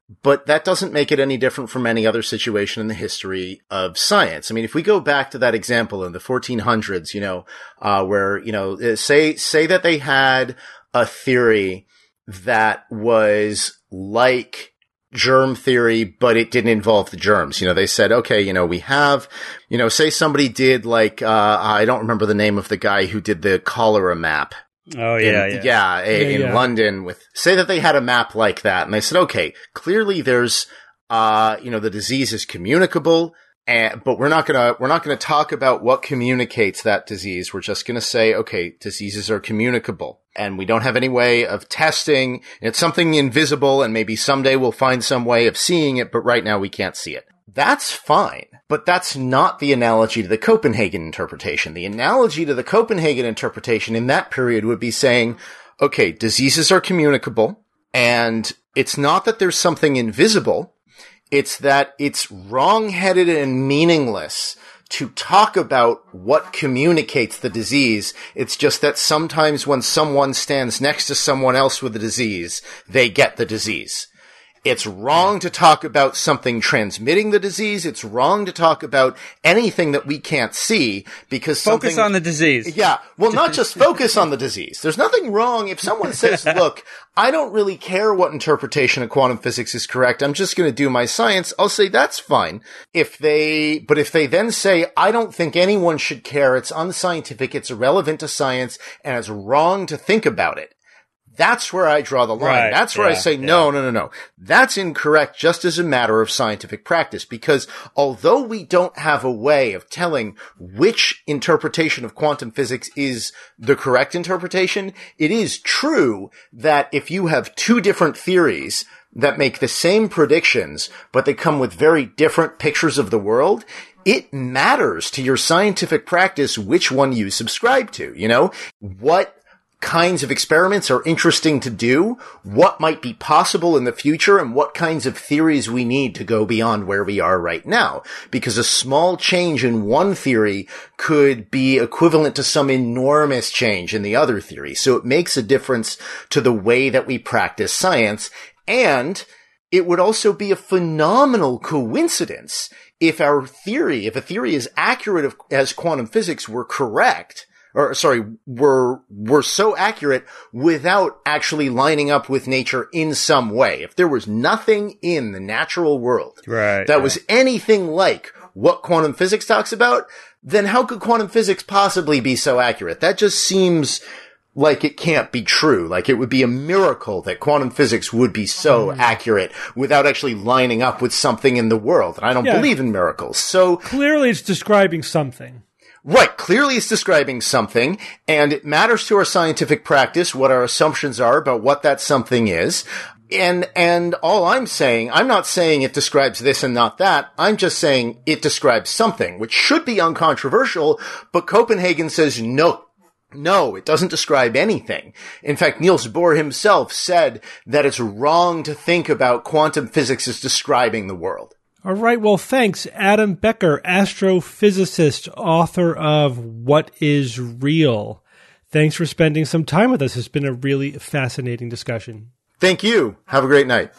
But that doesn't make it any different from any other situation in the history of science. I mean, if we go back to that example in the fourteen hundreds, you know, uh, where, you know, say, say that they had a theory that was like germ theory, but it didn't involve the germs. You know, they said, okay, you know, we have, you know, say somebody did like, uh, I don't remember the name of the guy who did the cholera map. Oh, yeah, in, yeah. Yeah, a, Yeah, in yeah. London with, say that they had a map like that. And they said, okay, clearly there's, uh, you know, the disease is communicable. And, but we're not gonna, we're not gonna talk about what communicates that disease. We're just gonna say, okay, diseases are communicable and we don't have any way of testing. It's something invisible and maybe someday we'll find some way of seeing it, but right now we can't see it. That's fine, but that's not the analogy to the Copenhagen interpretation. The analogy to the Copenhagen interpretation in that period would be saying, okay, diseases are communicable and it's not that there's something invisible. It's that it's wrong-headed and meaningless to talk about what communicates the disease. It's just that sometimes when someone stands next to someone else with the disease, they get the disease. It's wrong to talk about something transmitting the disease. It's wrong to talk about anything that we can't see because Focus something- on the disease. Yeah. Well, not just focus on the disease. There's nothing wrong if someone says, look, I don't really care what interpretation of quantum physics is correct. I'm just going to do my science. I'll say that's fine. If they, but if they then say, I don't think anyone should care. It's unscientific. It's irrelevant to science and it's wrong to think about it. That's where I draw the line. Right, That's where I yeah, say, no, no, no, no. That's incorrect just as a matter of scientific practice. Because although we don't have a way of telling which interpretation of quantum physics is the correct interpretation, it is true that if you have two different theories that make the same predictions, but they come with very different pictures of the world, it matters to your scientific practice which one you subscribe to. You know, what kinds of experiments are interesting to do, what might be possible in the future, and what kinds of theories we need to go beyond where we are right now. Because a small change in one theory could be equivalent to some enormous change in the other theory. So it makes a difference to the way that we practice science. And it would also be a phenomenal coincidence if our theory, if a theory as accurate as quantum physics were correct, or sorry, were, were so accurate without actually lining up with nature in some way. If there was nothing in the natural world Right, that yeah. was anything like what quantum physics talks about, then how could quantum physics possibly be so accurate? That just seems like it can't be true. Like it would be a miracle that quantum physics would be so Mm. accurate without actually lining up with something in the world. And I don't Yeah. believe in miracles. So Clearly, it's describing something. Right. Clearly it's describing something, and it matters to our scientific practice what our assumptions are about what that something is. And, and all I'm saying, I'm not saying it describes this and not that. I'm just saying it describes something, which should be uncontroversial, but Copenhagen says no. No, it doesn't describe anything. In fact, Niels Bohr himself said that it's wrong to think about quantum physics as describing the world. All right. Well, thanks, Adam Becker, astrophysicist, author of What is Real. Thanks for spending some time with us. It's been a really fascinating discussion. Thank you. Have a great night.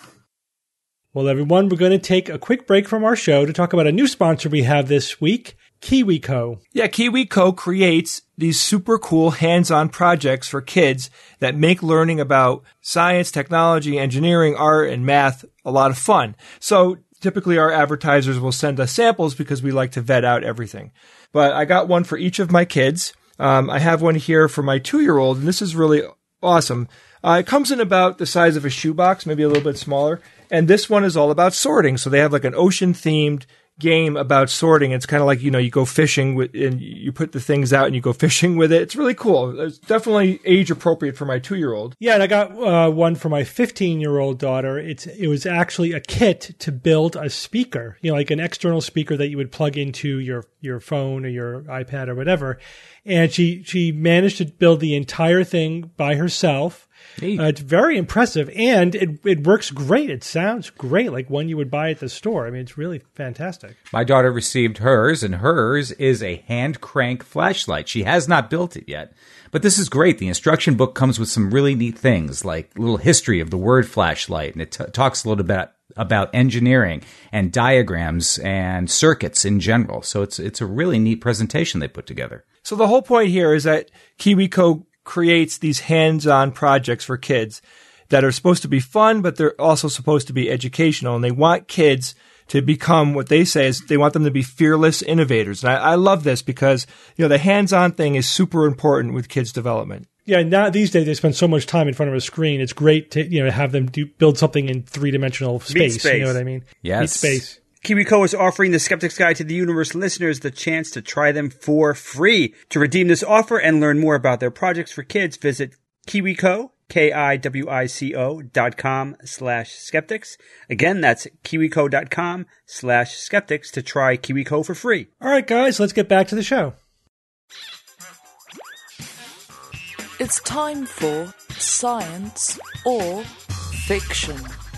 Well, everyone, we're going to take a quick break from our show to talk about a new sponsor we have this week, KiwiCo. Yeah, KiwiCo creates these super cool hands-on projects for kids that make learning about science, technology, engineering, art, and math a lot of fun. So typically our advertisers will send us samples because we like to vet out everything. But I got one for each of my kids. Um, I have one here for my two-year-old, and this is really awesome. Uh, it comes in about the size of a shoebox, maybe a little bit smaller. And this one is all about sorting. So they have like an ocean-themed game about sorting. It's kind of like, you know, you go fishing with, and you put the things out and you go fishing with it. It's really cool. It's definitely age appropriate for my two-year-old. Yeah, and I got uh, one for my fifteen-year-old daughter. It's It was actually a kit to build a speaker, you know, like an external speaker that you would plug into your, your phone or your iPad or whatever. And she, she managed to build the entire thing by herself. Uh, it's very impressive, and it it works great. It sounds great, like one you would buy at the store. I mean, it's really fantastic. My daughter received hers, and hers is a hand crank flashlight. She has not built it yet, but this is great. The instruction book comes with some really neat things, like a little history of the word flashlight, and it t- talks a little bit about engineering and diagrams and circuits in general. So it's it's a really neat presentation they put together. So the whole point here is that KiwiCo creates these hands-on projects for kids that are supposed to be fun, but they're also supposed to be educational. And they want kids to become what they say is they want them to be fearless innovators. And I, I love this because, you know, the hands-on thing is super important with kids' development. Yeah, now these days they spend so much time in front of a screen. It's great to, you know, have them do, build something in three-dimensional space, space. You know what I mean? Yes. Meet space. KiwiCo is offering the Skeptic's Guide to the Universe listeners the chance to try them for free. To redeem this offer and learn more about their projects for kids, visit KiwiCo, K-I-W-I-C-O dot com slash skeptics. Again, that's KiwiCo dot com slash skeptics to try KiwiCo for free. All right, guys, let's get back to the show. It's time for Science or Fiction.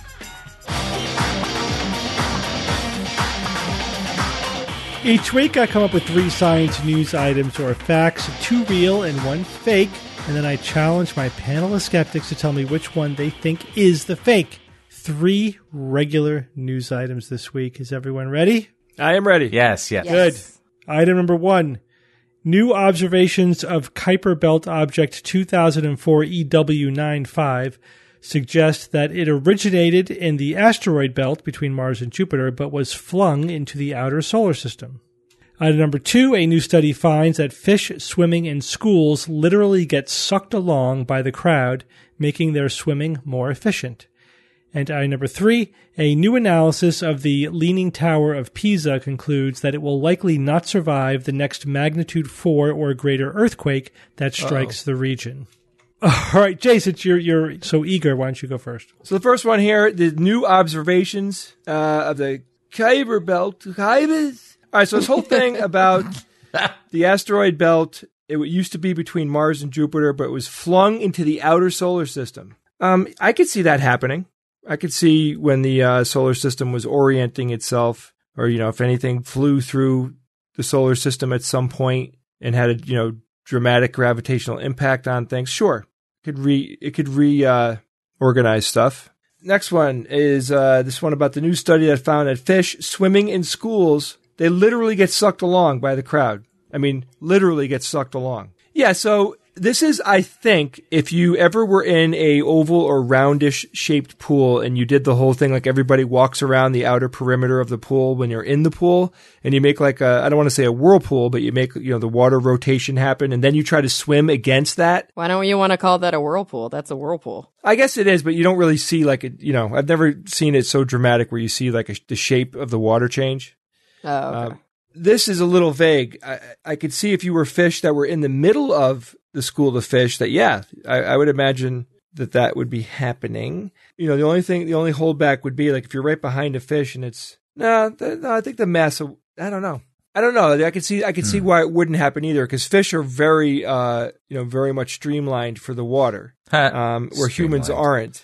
Each week I come up with three science news items or facts, two real and one fake, and then I challenge my panel of skeptics to tell me which one they think is the fake. Three regular news items this week. Is everyone ready? I am ready. Yes, yes. Good. Item number one. New observations of Kuiper Belt Object two thousand four E W ninety-five suggest that it originated in the asteroid belt between Mars and Jupiter, but was flung into the outer solar system. Item number two, a new study finds that fish swimming in schools literally get sucked along by the crowd, making their swimming more efficient. And item number three, a new analysis of the Leaning Tower of Pisa concludes that it will likely not survive the next magnitude four or greater earthquake that strikes Uh-oh. the region. All right, Jason, you're you're so eager. Why don't you go first? So the first one here, the new observations uh, of the Kuiper Belt. Kuipers. All right, so this whole thing about the asteroid belt, it used to be between Mars and Jupiter, but it was flung into the outer solar system. Um, I could see that happening. I could see when the uh, solar system was orienting itself, or, you know, if anything flew through the solar system at some point and had a, you know, dramatic gravitational impact on things. Sure. It could re, it could re, uh, organize stuff. Next one is, uh, this one about the new study that found that fish swimming in schools, they literally get sucked along by the crowd. I mean, literally get sucked along. Yeah. So this is, I think, if you ever were in a oval or roundish shaped pool and you did the whole thing, like everybody walks around the outer perimeter of the pool when you're in the pool, and you make like a, I don't want to say a whirlpool, but you make, you know, the water rotation happen, and then you try to swim against that. Why don't you want to call that a whirlpool? That's a whirlpool. I guess it is, but you don't really see like it, you know, I've never seen it so dramatic where you see like a, the shape of the water change. Oh, okay. Um, this is a little vague. I, I could see if you were fish that were in the middle of the school of fish that, yeah, I, I would imagine that that would be happening. You know, the only thing, the only holdback would be like if you're right behind a fish and it's, no, th- no I think the mass, of, I don't know. I don't know. I could see, I could hmm. see why it wouldn't happen either, because fish are very, uh, you know, very much streamlined for the water, um, where humans aren't.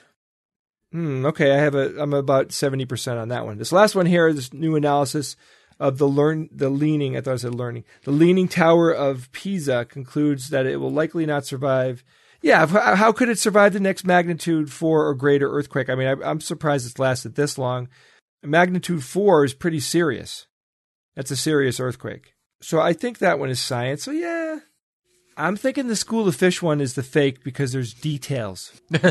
Hmm, okay, I have a, I'm about seventy percent on that one. This last one here, this new analysis of the learn, the leaning, I thought I said learning, the Leaning Tower of Pisa concludes that it will likely not survive. Yeah, how could it survive the next magnitude four or greater earthquake? I mean, I, I'm surprised it's lasted this long. Magnitude four is pretty serious. That's a serious earthquake. So I think that one is science. So yeah, I'm thinking the School of Fish one is the fake because there's details.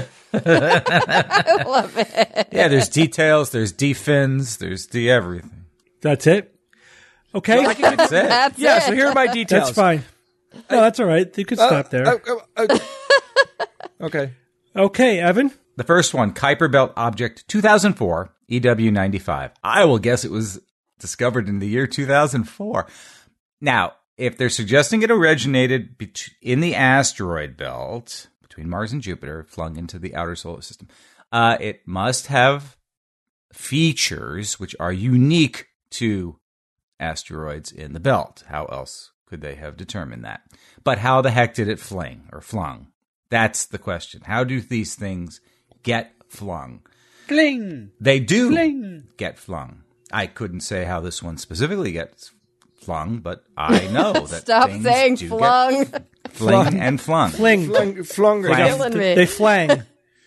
I love it. Yeah, there's details, there's D-fins, there's D everything. That's it? Okay. That's it. That's yeah, it. so here are my details. That's fine. No, that's all right. You could Uh, stop there. uh, uh, uh, okay. Okay, Evan. The first one, Kuiper Belt Object two thousand four, E W ninety-five. I will guess it was discovered in the year two thousand four. Now, if they're suggesting it originated bet- in the asteroid belt between Mars and Jupiter, flung into the outer solar system, uh, it must have features which are unique to asteroids in the belt. How else could they have determined that? But how the heck did it fling or flung? That's the question. How do these things get flung? Fling. They do Fling. get flung. I couldn't say how this one specifically gets flung, but I know that Stop things saying do flung. Get fling and flung. Fling. Flung, flunger. Flang. Killing me. They flang.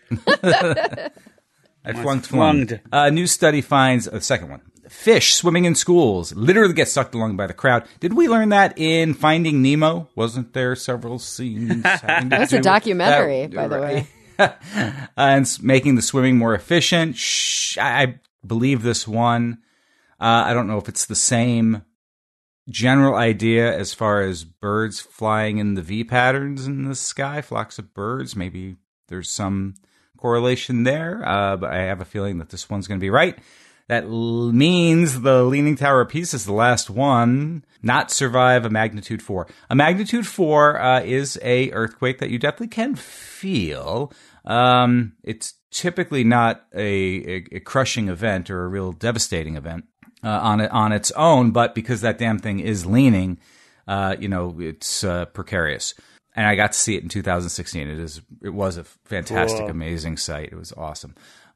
I flunked flung. Flunged. A new study finds a second one. Fish swimming in schools literally get sucked along by the crowd. Did we learn that in Finding Nemo? Wasn't there several scenes? having to That's do a with documentary, that? by the way. uh, and s- making the swimming more efficient. Shh, I, I believe this one. Uh, I don't know if it's the same general idea as far as birds flying in the V patterns in the sky, flocks of birds. Maybe there's some correlation there, uh, but I have a feeling that this one's going to be right. That l- means the Leaning Tower of Pisa is the last one not survive a magnitude four. A magnitude four uh, is a earthquake that you definitely can feel. Um, it's typically not a, a, a crushing event or a real devastating event uh, on it on its own, but because that damn thing is leaning, uh, you know, it's uh, precarious. And I got to see it in two thousand sixteen. It is it was a fantastic, Whoa. amazing sight. It was awesome.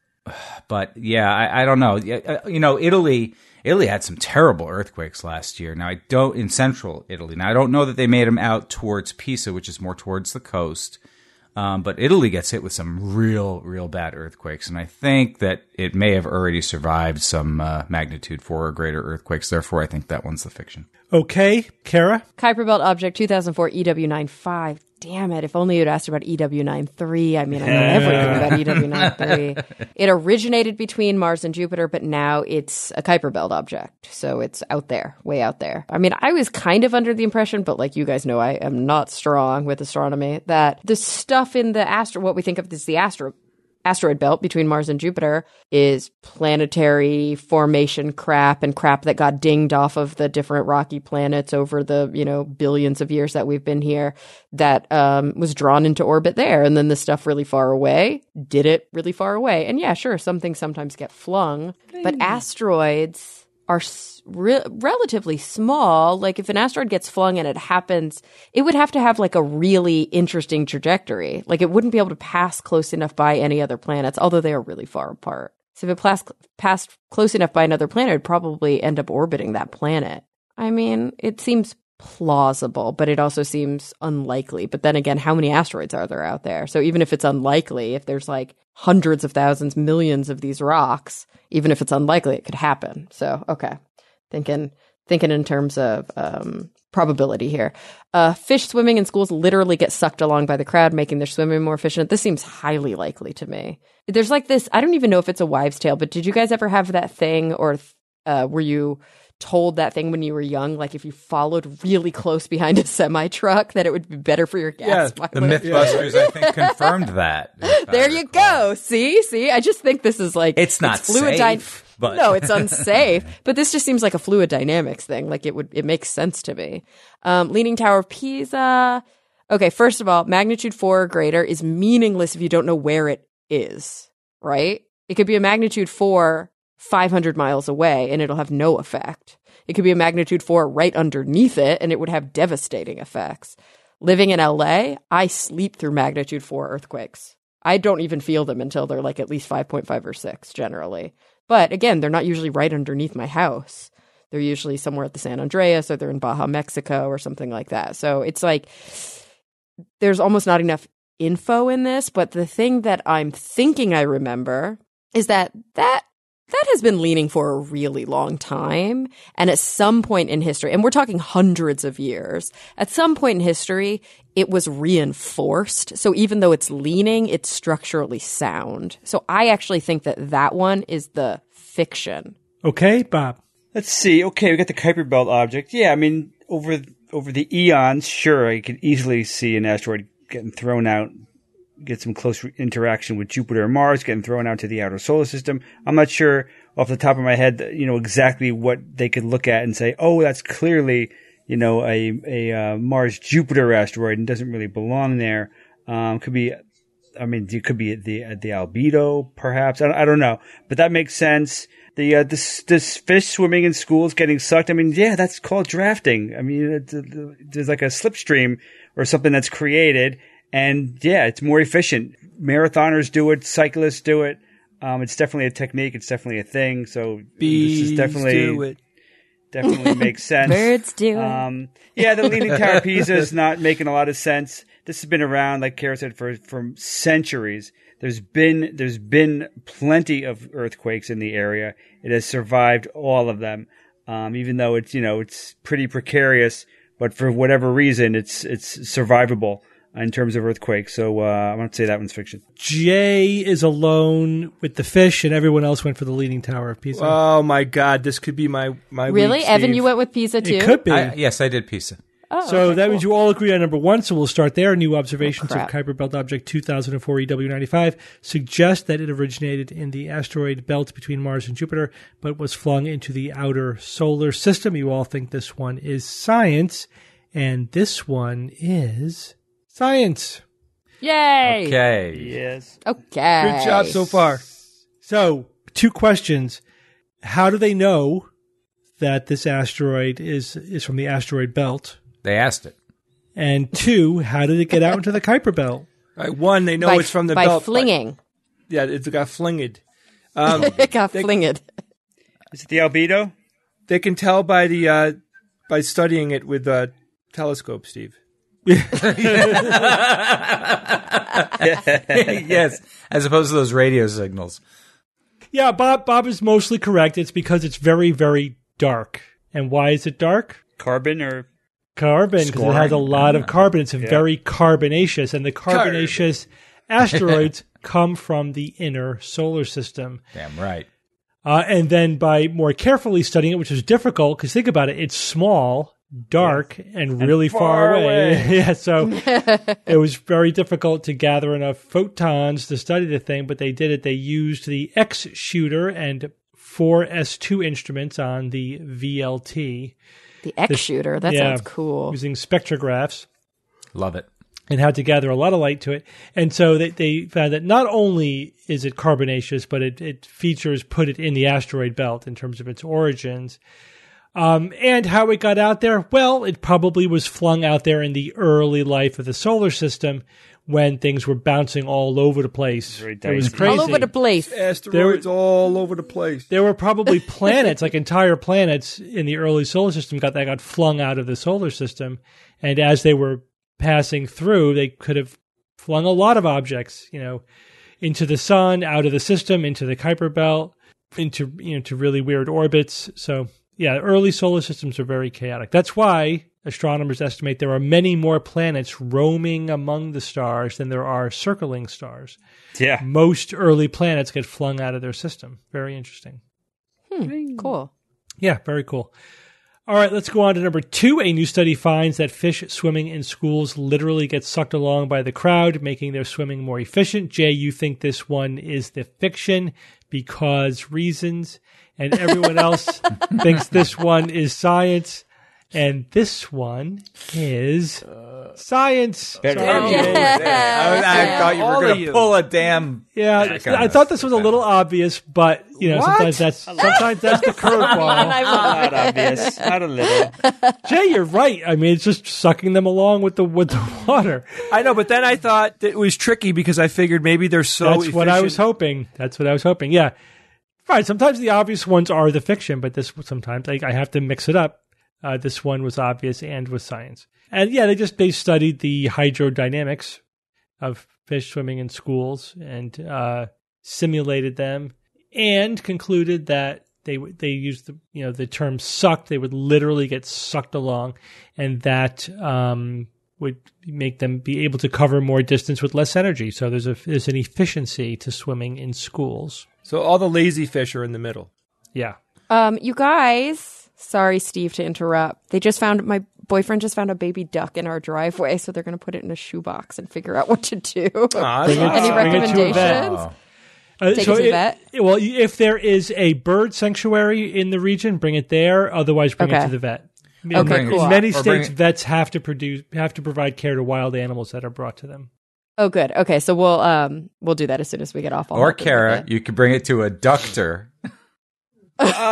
But yeah, I, I don't know. You know, Italy, Italy had some terrible earthquakes last year. Now I don't in central Italy. Now I don't know that they made them out towards Pisa, which is more towards the coast. Um, but Italy gets hit with some real, real bad earthquakes, and I think that it may have already survived some uh, magnitude four or greater earthquakes. Therefore, I think that one's the fiction. Okay, Kara? Kuiper Belt Object two thousand four E W ninety-five. Damn it. If only you'd asked about E W ninety-three. I mean, I know everything about E W ninety-three. It originated between Mars and Jupiter, but now it's a Kuiper Belt object. So it's out there, way out there. I mean, I was kind of under the impression, but like you guys know, I am not strong with astronomy, that the stuff in the astro, what we think of as the astro, asteroid belt between Mars and Jupiter is planetary formation crap and crap that got dinged off of the different rocky planets over the, you know, billions of years that we've been here that um, was drawn into orbit there. And then the stuff really far away did it really far away. And yeah, sure, some things sometimes get flung, but asteroids are s- re- relatively small. Like if an asteroid gets flung and it happens, it would have to have like a really interesting trajectory. Like it wouldn't be able to pass close enough by any other planets, although they are really far apart. So if it pass- passed close enough by another planet, it'd probably end up orbiting that planet. I mean, it seems plausible, but it also seems unlikely. But then again, how many asteroids are there out there? So even if it's unlikely, if there's like hundreds of thousands, millions of these rocks, even if it's unlikely, it could happen. So, okay. Thinking thinking in terms of um, probability here. Uh, fish swimming in schools literally get sucked along by the crowd, making their swimming more efficient. This seems highly likely to me. There's like this, I don't even know if it's a wives' tale, but did you guys ever have that thing, or uh, were you told that thing when you were young, like if you followed really close behind a semi-truck, that it would be better for your gas Yeah, mileage? The Mythbusters, I think, confirmed that. if I There you recall. go. See, see. I just think this is like It's not fluid safe, but- no, it's unsafe. But this just seems like a fluid dynamics thing. Like it would, it makes sense to me. Um, Leaning Tower of Pisa. Okay, first of all, magnitude four or greater is meaningless if you don't know where it is. Right? It could be a magnitude four five hundred miles away, and it'll have no effect. It could be a magnitude four right underneath it, and it would have devastating effects. Living in L A, I sleep through magnitude four earthquakes. I don't even feel them until they're like at least five point five or six generally. But again, they're not usually right underneath my house. They're usually somewhere at the San Andreas, or they're in Baja, Mexico, or something like that. So it's like there's almost not enough info in this. But the thing that I'm thinking I remember is that that that has been leaning for a really long time. And at some point in history, and we're talking hundreds of years, at some point in history, it was reinforced. So even though it's leaning, it's structurally sound. So I actually think that that one is the fiction. Okay, Bob. Let's see. Okay, we got the Kuiper Belt object. Yeah, I mean, over over the eons, sure, I could easily see an asteroid getting thrown out, get some close interaction with Jupiter and Mars, getting thrown out to the outer solar system. I'm not sure off the top of my head, you know, exactly what they could look at and say, oh, that's clearly, you know, a a uh, Mars-Jupiter asteroid and doesn't really belong there. Um, could be, I mean, it could be the the albedo, perhaps. I don't, I don't know, but that makes sense. The uh, this this fish swimming in schools getting sucked. I mean, yeah, that's called drafting. I mean, it, it, there's like a slipstream or something that's created, And yeah, it's more efficient. Marathoners do it. Cyclists do it. Um, it's definitely a technique. It's definitely a thing. So Bees this is definitely do it. definitely makes sense. Birds do it. Um, yeah, the Leaning Tower of Pisa is not making a lot of sense. This has been around, like Kara said, for for centuries. There's been there's been plenty of earthquakes in the area. It has survived all of them, um, even though it's you know it's pretty precarious. But for whatever reason, it's it's survivable in terms of earthquakes. So uh, I want to say that one's fiction. Jay is alone with the fish, and everyone else went for the Leaning Tower of Pisa. Oh my God, this could be my my Really? week, Evan, Steve. you went with Pisa too? It could be. I, yes, I did Pisa. Oh, So okay, that cool. means you all agree on number one, so we'll start there. New observations Oh, of crap. Kuiper Belt Object two thousand four E W ninety-five suggest that it originated in the asteroid belt between Mars and Jupiter, but was flung into the outer solar system. You all think this one is science, and this one is science. Yay! Okay. Yes. Okay. Good job so far. So, two questions. How do they know that this asteroid is, is from the asteroid belt? They asked it. And two, how did it get out into the Kuiper Belt? All right, one, they know by, it's from the by belt. flinging. Yeah, it got flinged. Um, It got flinged. Is it the albedo? they can tell by the uh, by studying it with a telescope, Steve. Yes, as opposed to those radio signals. Yeah, Bob Bob is mostly correct. It's because it's very, very dark. And why is it dark? Carbon or Carbon, because it has a Scoring. lot of carbon. It's a very carbonaceous, and the carbonaceous asteroids come from the inner solar system. Damn right. Uh, and then by more carefully studying it, which is difficult, because think about it, it's small, dark, and really far, far away. away. Yeah, so it was very difficult to gather enough photons to study the thing, but they did it. They used the X shooter and four S two instruments on the V L T. The X shooter. That yeah, sounds cool. Using spectrographs. Love it. And had to gather a lot of light to it. And so they, they found that not only is it carbonaceous, but it, it features put it in the asteroid belt in terms of its origins. Um, and how it got out there? Well, it probably was flung out there in the early life of the solar system when things were bouncing all over the place. Very It was dicey. crazy. All over the place. Asteroids all over the place. There were probably planets, like entire planets in the early solar system got that got flung out of the solar system. And as they were passing through, they could have flung a lot of objects, you know, into the sun, out of the system, into the Kuiper Belt, into, you know, to really weird orbits. So, yeah, early solar systems are very chaotic. That's why astronomers estimate there are many more planets roaming among the stars than there are circling stars. yeah. Most early planets get flung out of their system. Very interesting. Hmm, cool. Yeah, very cool. All right, let's go on to number two. A new study finds that fish swimming in schools literally get sucked along by the crowd, making their swimming more efficient. Jay, you think this one is the fiction because reasons, and everyone else thinks this one is science, and this one is science. Damn Sorry, you. Jay. I, I thought you All were of going you. to pull a damn. Yeah, That kind I of- thought this was a little obvious, but you know, sometimes that's sometimes that's the curveball. Not obvious. Not a little. Jay, you're right. I mean, it's just sucking them along with the with the water. I know, but then I thought that it was tricky because I figured maybe they're so That's efficient. what I was hoping. That's what I was hoping. Yeah, right. Sometimes the obvious ones are the fiction, but this sometimes I, I have to mix it up. Uh, this one was obvious and was science, and yeah, they just they studied the hydrodynamics of fish swimming in schools and uh, simulated them, and concluded that they w- they used the you know the term sucked. They would literally get sucked along, and that um, would make them be able to cover more distance with less energy. So there's a there's an efficiency to swimming in schools. So all the lazy fish are in the middle. Yeah. Um, you guys, sorry, Steve, to interrupt. They just found my boyfriend just found a baby duck in our driveway, so they're going to put it in a shoebox and figure out what to do. Ah, Bring it- Any bring it to a vet. recommendations? Oh. Uh, Take it to the it- vet? Well, if there is a bird sanctuary in the region, bring it there. Otherwise, bring it Okay. to the vet. In- Okay, bring it- cool. In many Or bring states, it- vets have to produce have to provide care to wild animals that are brought to them. Oh, good. Okay, so we'll um we'll do that as soon as we get off. I'll Or help them with Kara, it. you could bring it to a doctor.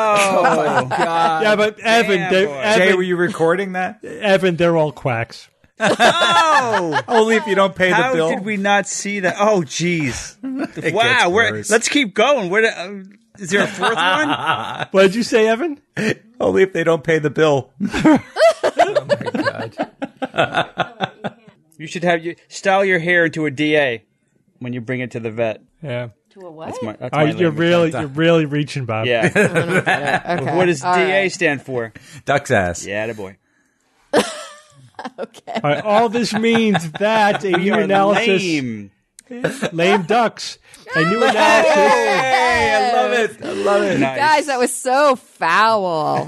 Oh, God. Yeah, but Evan, damn, they're- boy. Evan, Jay, were you recording that? Evan, they're all quacks. Oh, Only if you don't pay how the bill. did we not see that? Oh, jeez. It Wow. gets We're, worse. let's keep going. Where? Uh, is there a fourth one? What did you say, Evan? Only if they don't pay the bill. Oh my god. You should have you style your hair into a D A when you bring it to the vet. Yeah. To a what? That's my. That's Uh, my you're language. really, you're really reaching, Bob. Yeah. Okay. What does D All A right. stand for? Duck's ass. Yeah, the boy. Okay. All right, all this means that a new You're analysis, lame. lame ducks, a new analysis. Hey, I love it. I love it. Nice. Guys, that was so foul.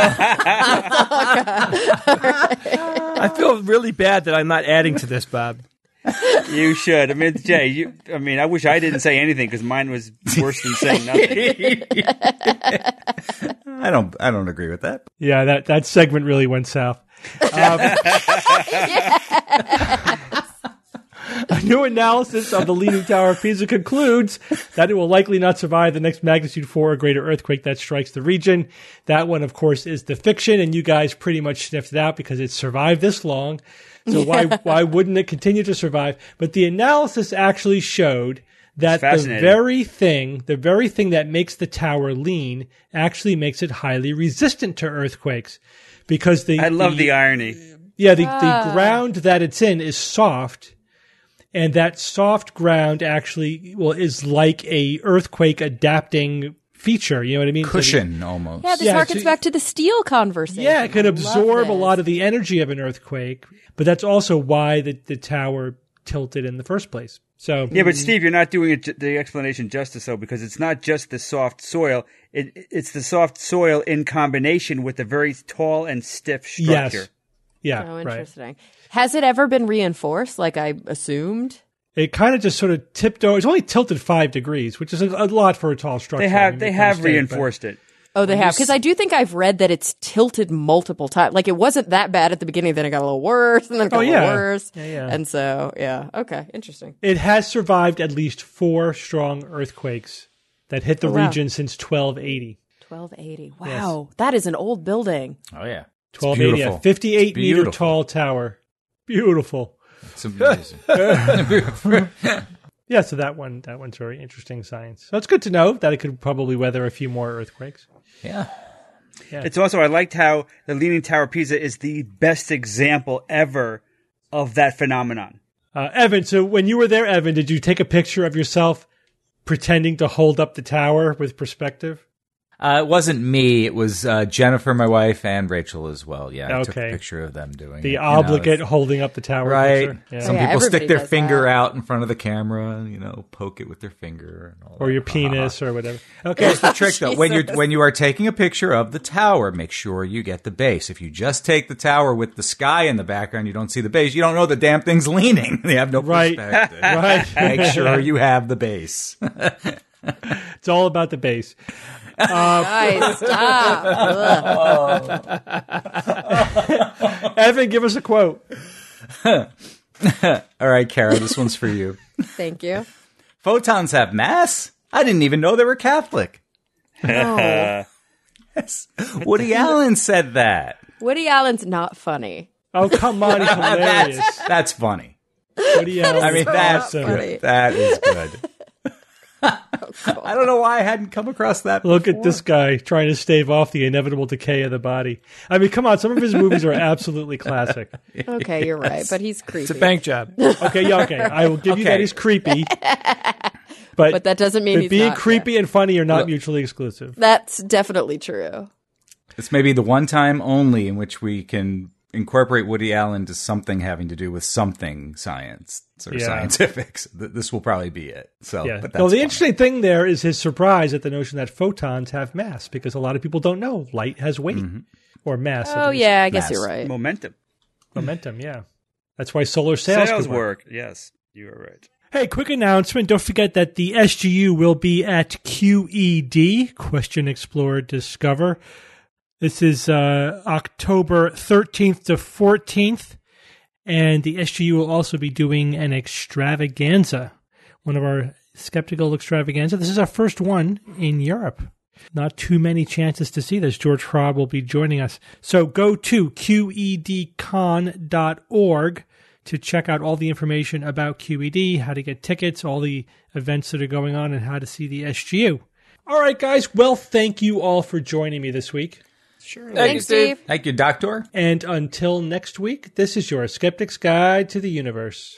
I feel really bad that I'm not adding to this, Bob. You should. I mean, Jay. You. I mean, I wish I didn't say anything because mine was worse than saying nothing. I don't. I don't agree with that. Yeah, that, that segment really went south. Um, A new analysis of the Leaning Tower of Pisa concludes that it will likely not survive the next magnitude four or greater earthquake that strikes the region. That one, of course, is the fiction, and you guys pretty much sniffed it out because it survived this long. So why why wouldn't it continue to survive? But the analysis actually showed that the fascinating. very thing, the very thing that makes the tower lean actually makes it highly resistant to earthquakes. Because the I love the, the irony. yeah, the, the ground that it's in is soft, and that soft ground actually well is like a earthquake adapting feature. You know what I mean? So the- Cushion almost. Yeah, this Yeah, harkens so- back to the steel conversation. yeah, it can I absorb a love lot this. of the energy of an earthquake, but that's also why the, the tower tilted in the first place. So Yeah, but Steve, you're not doing it, ju- the explanation justice, though, because it's not just the soft soil. It, it's the soft soil in combination with the very tall and stiff structure. yes, yeah, Oh, right. interesting. Has it ever been reinforced like I assumed? It kind of just sort of tipped over. It's only tilted five degrees, which is a, a lot for a tall structure. They I have mean, they make no have mistake, but- reinforced it. Oh, they have. Because I do think I've read that it's tilted multiple times. Like, it wasn't that bad at the beginning, then it got a little worse, and then it got Oh, a little yeah. worse. Yeah, yeah. And so, yeah. Okay, interesting. It has survived at least four strong earthquakes that hit the Oh, wow. region since twelve eighty. twelve eighty. Wow. That is an old building. Oh yeah. It's twelve eighty, a beautiful. fifty-eight It's meter beautiful. tall tower. Beautiful. It's amazing. Yeah, so that one, that one's very interesting science. So it's good to know that it could probably weather a few more earthquakes. yeah. It's also, I liked how the Leaning Tower of Pisa is the best example ever of that phenomenon. Uh, Evan, so when you were there, Evan, did you take a picture of yourself pretending to hold up the tower with perspective? Uh, it wasn't me. It was uh, Jennifer, my wife, and Rachel as well. Yeah, I took Okay. a picture of them doing The it. you know, obligate it's- holding up the tower. right. picture? Yeah. Some Yeah, people stick everybody their does finger that. out in front of the camera and you know poke it with their finger and all Or that. your penis or whatever. Okay. Here's the trick, though. When you're when you are taking a picture of the tower, make sure you get the base. If you just take the tower with the sky in the background, you don't see the base. You don't know the damn thing's leaning. You have no Right. perspective. Right. Make sure you have the base. It's all about the base. Guys, stop. Ugh. Evan, give us a quote. All right, Kara, this one's for you. Thank you. Photons have mass? I didn't even know they were Catholic. No. Yes. Woody Allen said that. Woody Allen's not funny. Oh, come on. It's hilarious. That's, that's funny. What do you I mean, so that's awesome. funny. good. That is good. I don't know why I hadn't come across that. Look before. at this guy trying to stave off the inevitable decay of the body. I mean, come on. Some of his movies are absolutely classic. Okay, you're right, but he's creepy. It's a bank job. Okay, yeah, okay. I will give you that Okay. he's creepy. But, But that doesn't mean but he's being not, creepy yeah. and funny are not Look. mutually exclusive. That's definitely true. It's maybe the one time only in which we can incorporate Woody Allen to something having to do with something science or Yeah. scientifics. Th- This will probably be it. So, Yeah. but that's Well, the fine. interesting thing there is his surprise at the notion that photons have mass, because a lot of people don't know light has weight Mm-hmm. or mass. at Oh, least. yeah, I guess Mass. you're right. Momentum. Momentum. Yeah. That's why solar sails, Sales could work. work. Yes, you are right. Hey, quick announcement. Don't forget that the S G U will be at Q E D, Question Explore Discover. This is uh, October thirteenth to fourteenth. And the S G U will also be doing an extravaganza, one of our skeptical extravaganza. This is our first one in Europe. Not too many chances to see this. George Hrab will be joining us. So go to Q E D con dot org to check out all the information about Q E D, how to get tickets, all the events that are going on, and how to see the S G U. All right, guys. Well, thank you all for joining me this week. Sure. Thanks, Steve. Thank you, Doctor. And until next week, this is your Skeptic's Guide to the Universe.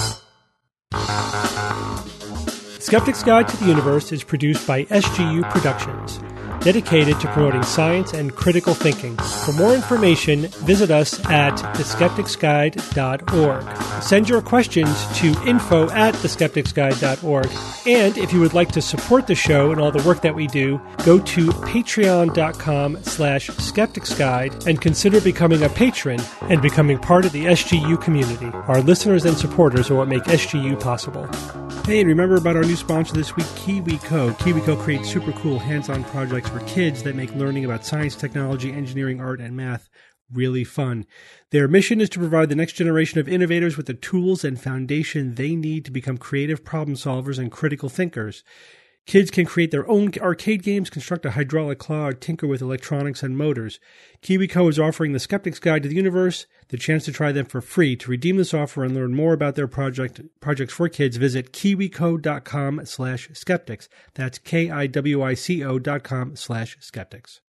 Skeptic's Guide to the Universe is produced by S G U Productions, dedicated to promoting science and critical thinking. For more information, visit us at the skeptics guide dot org. Send your questions to info at the skeptics guide dot org. And if you would like to support the show and all the work that we do, go to patreon.com slash skepticsguide and consider becoming a patron and becoming part of the S G U community. Our listeners and supporters are what make S G U possible. Hey, and remember about our new sponsor this week, KiwiCo. KiwiCo creates super cool hands-on projects for kids that make learning about science, technology, engineering, art, and math really fun. Their mission is to provide the next generation of innovators with the tools and foundation they need to become creative problem solvers and critical thinkers. Kids can create their own arcade games, construct a hydraulic claw, or tinker with electronics and motors. KiwiCo is offering the Skeptic's Guide to the Universe the chance to try them for free. To redeem this offer and learn more about their project projects for kids, visit kiwico.com slash skeptics. That's K I W I C O dot com slash skeptics.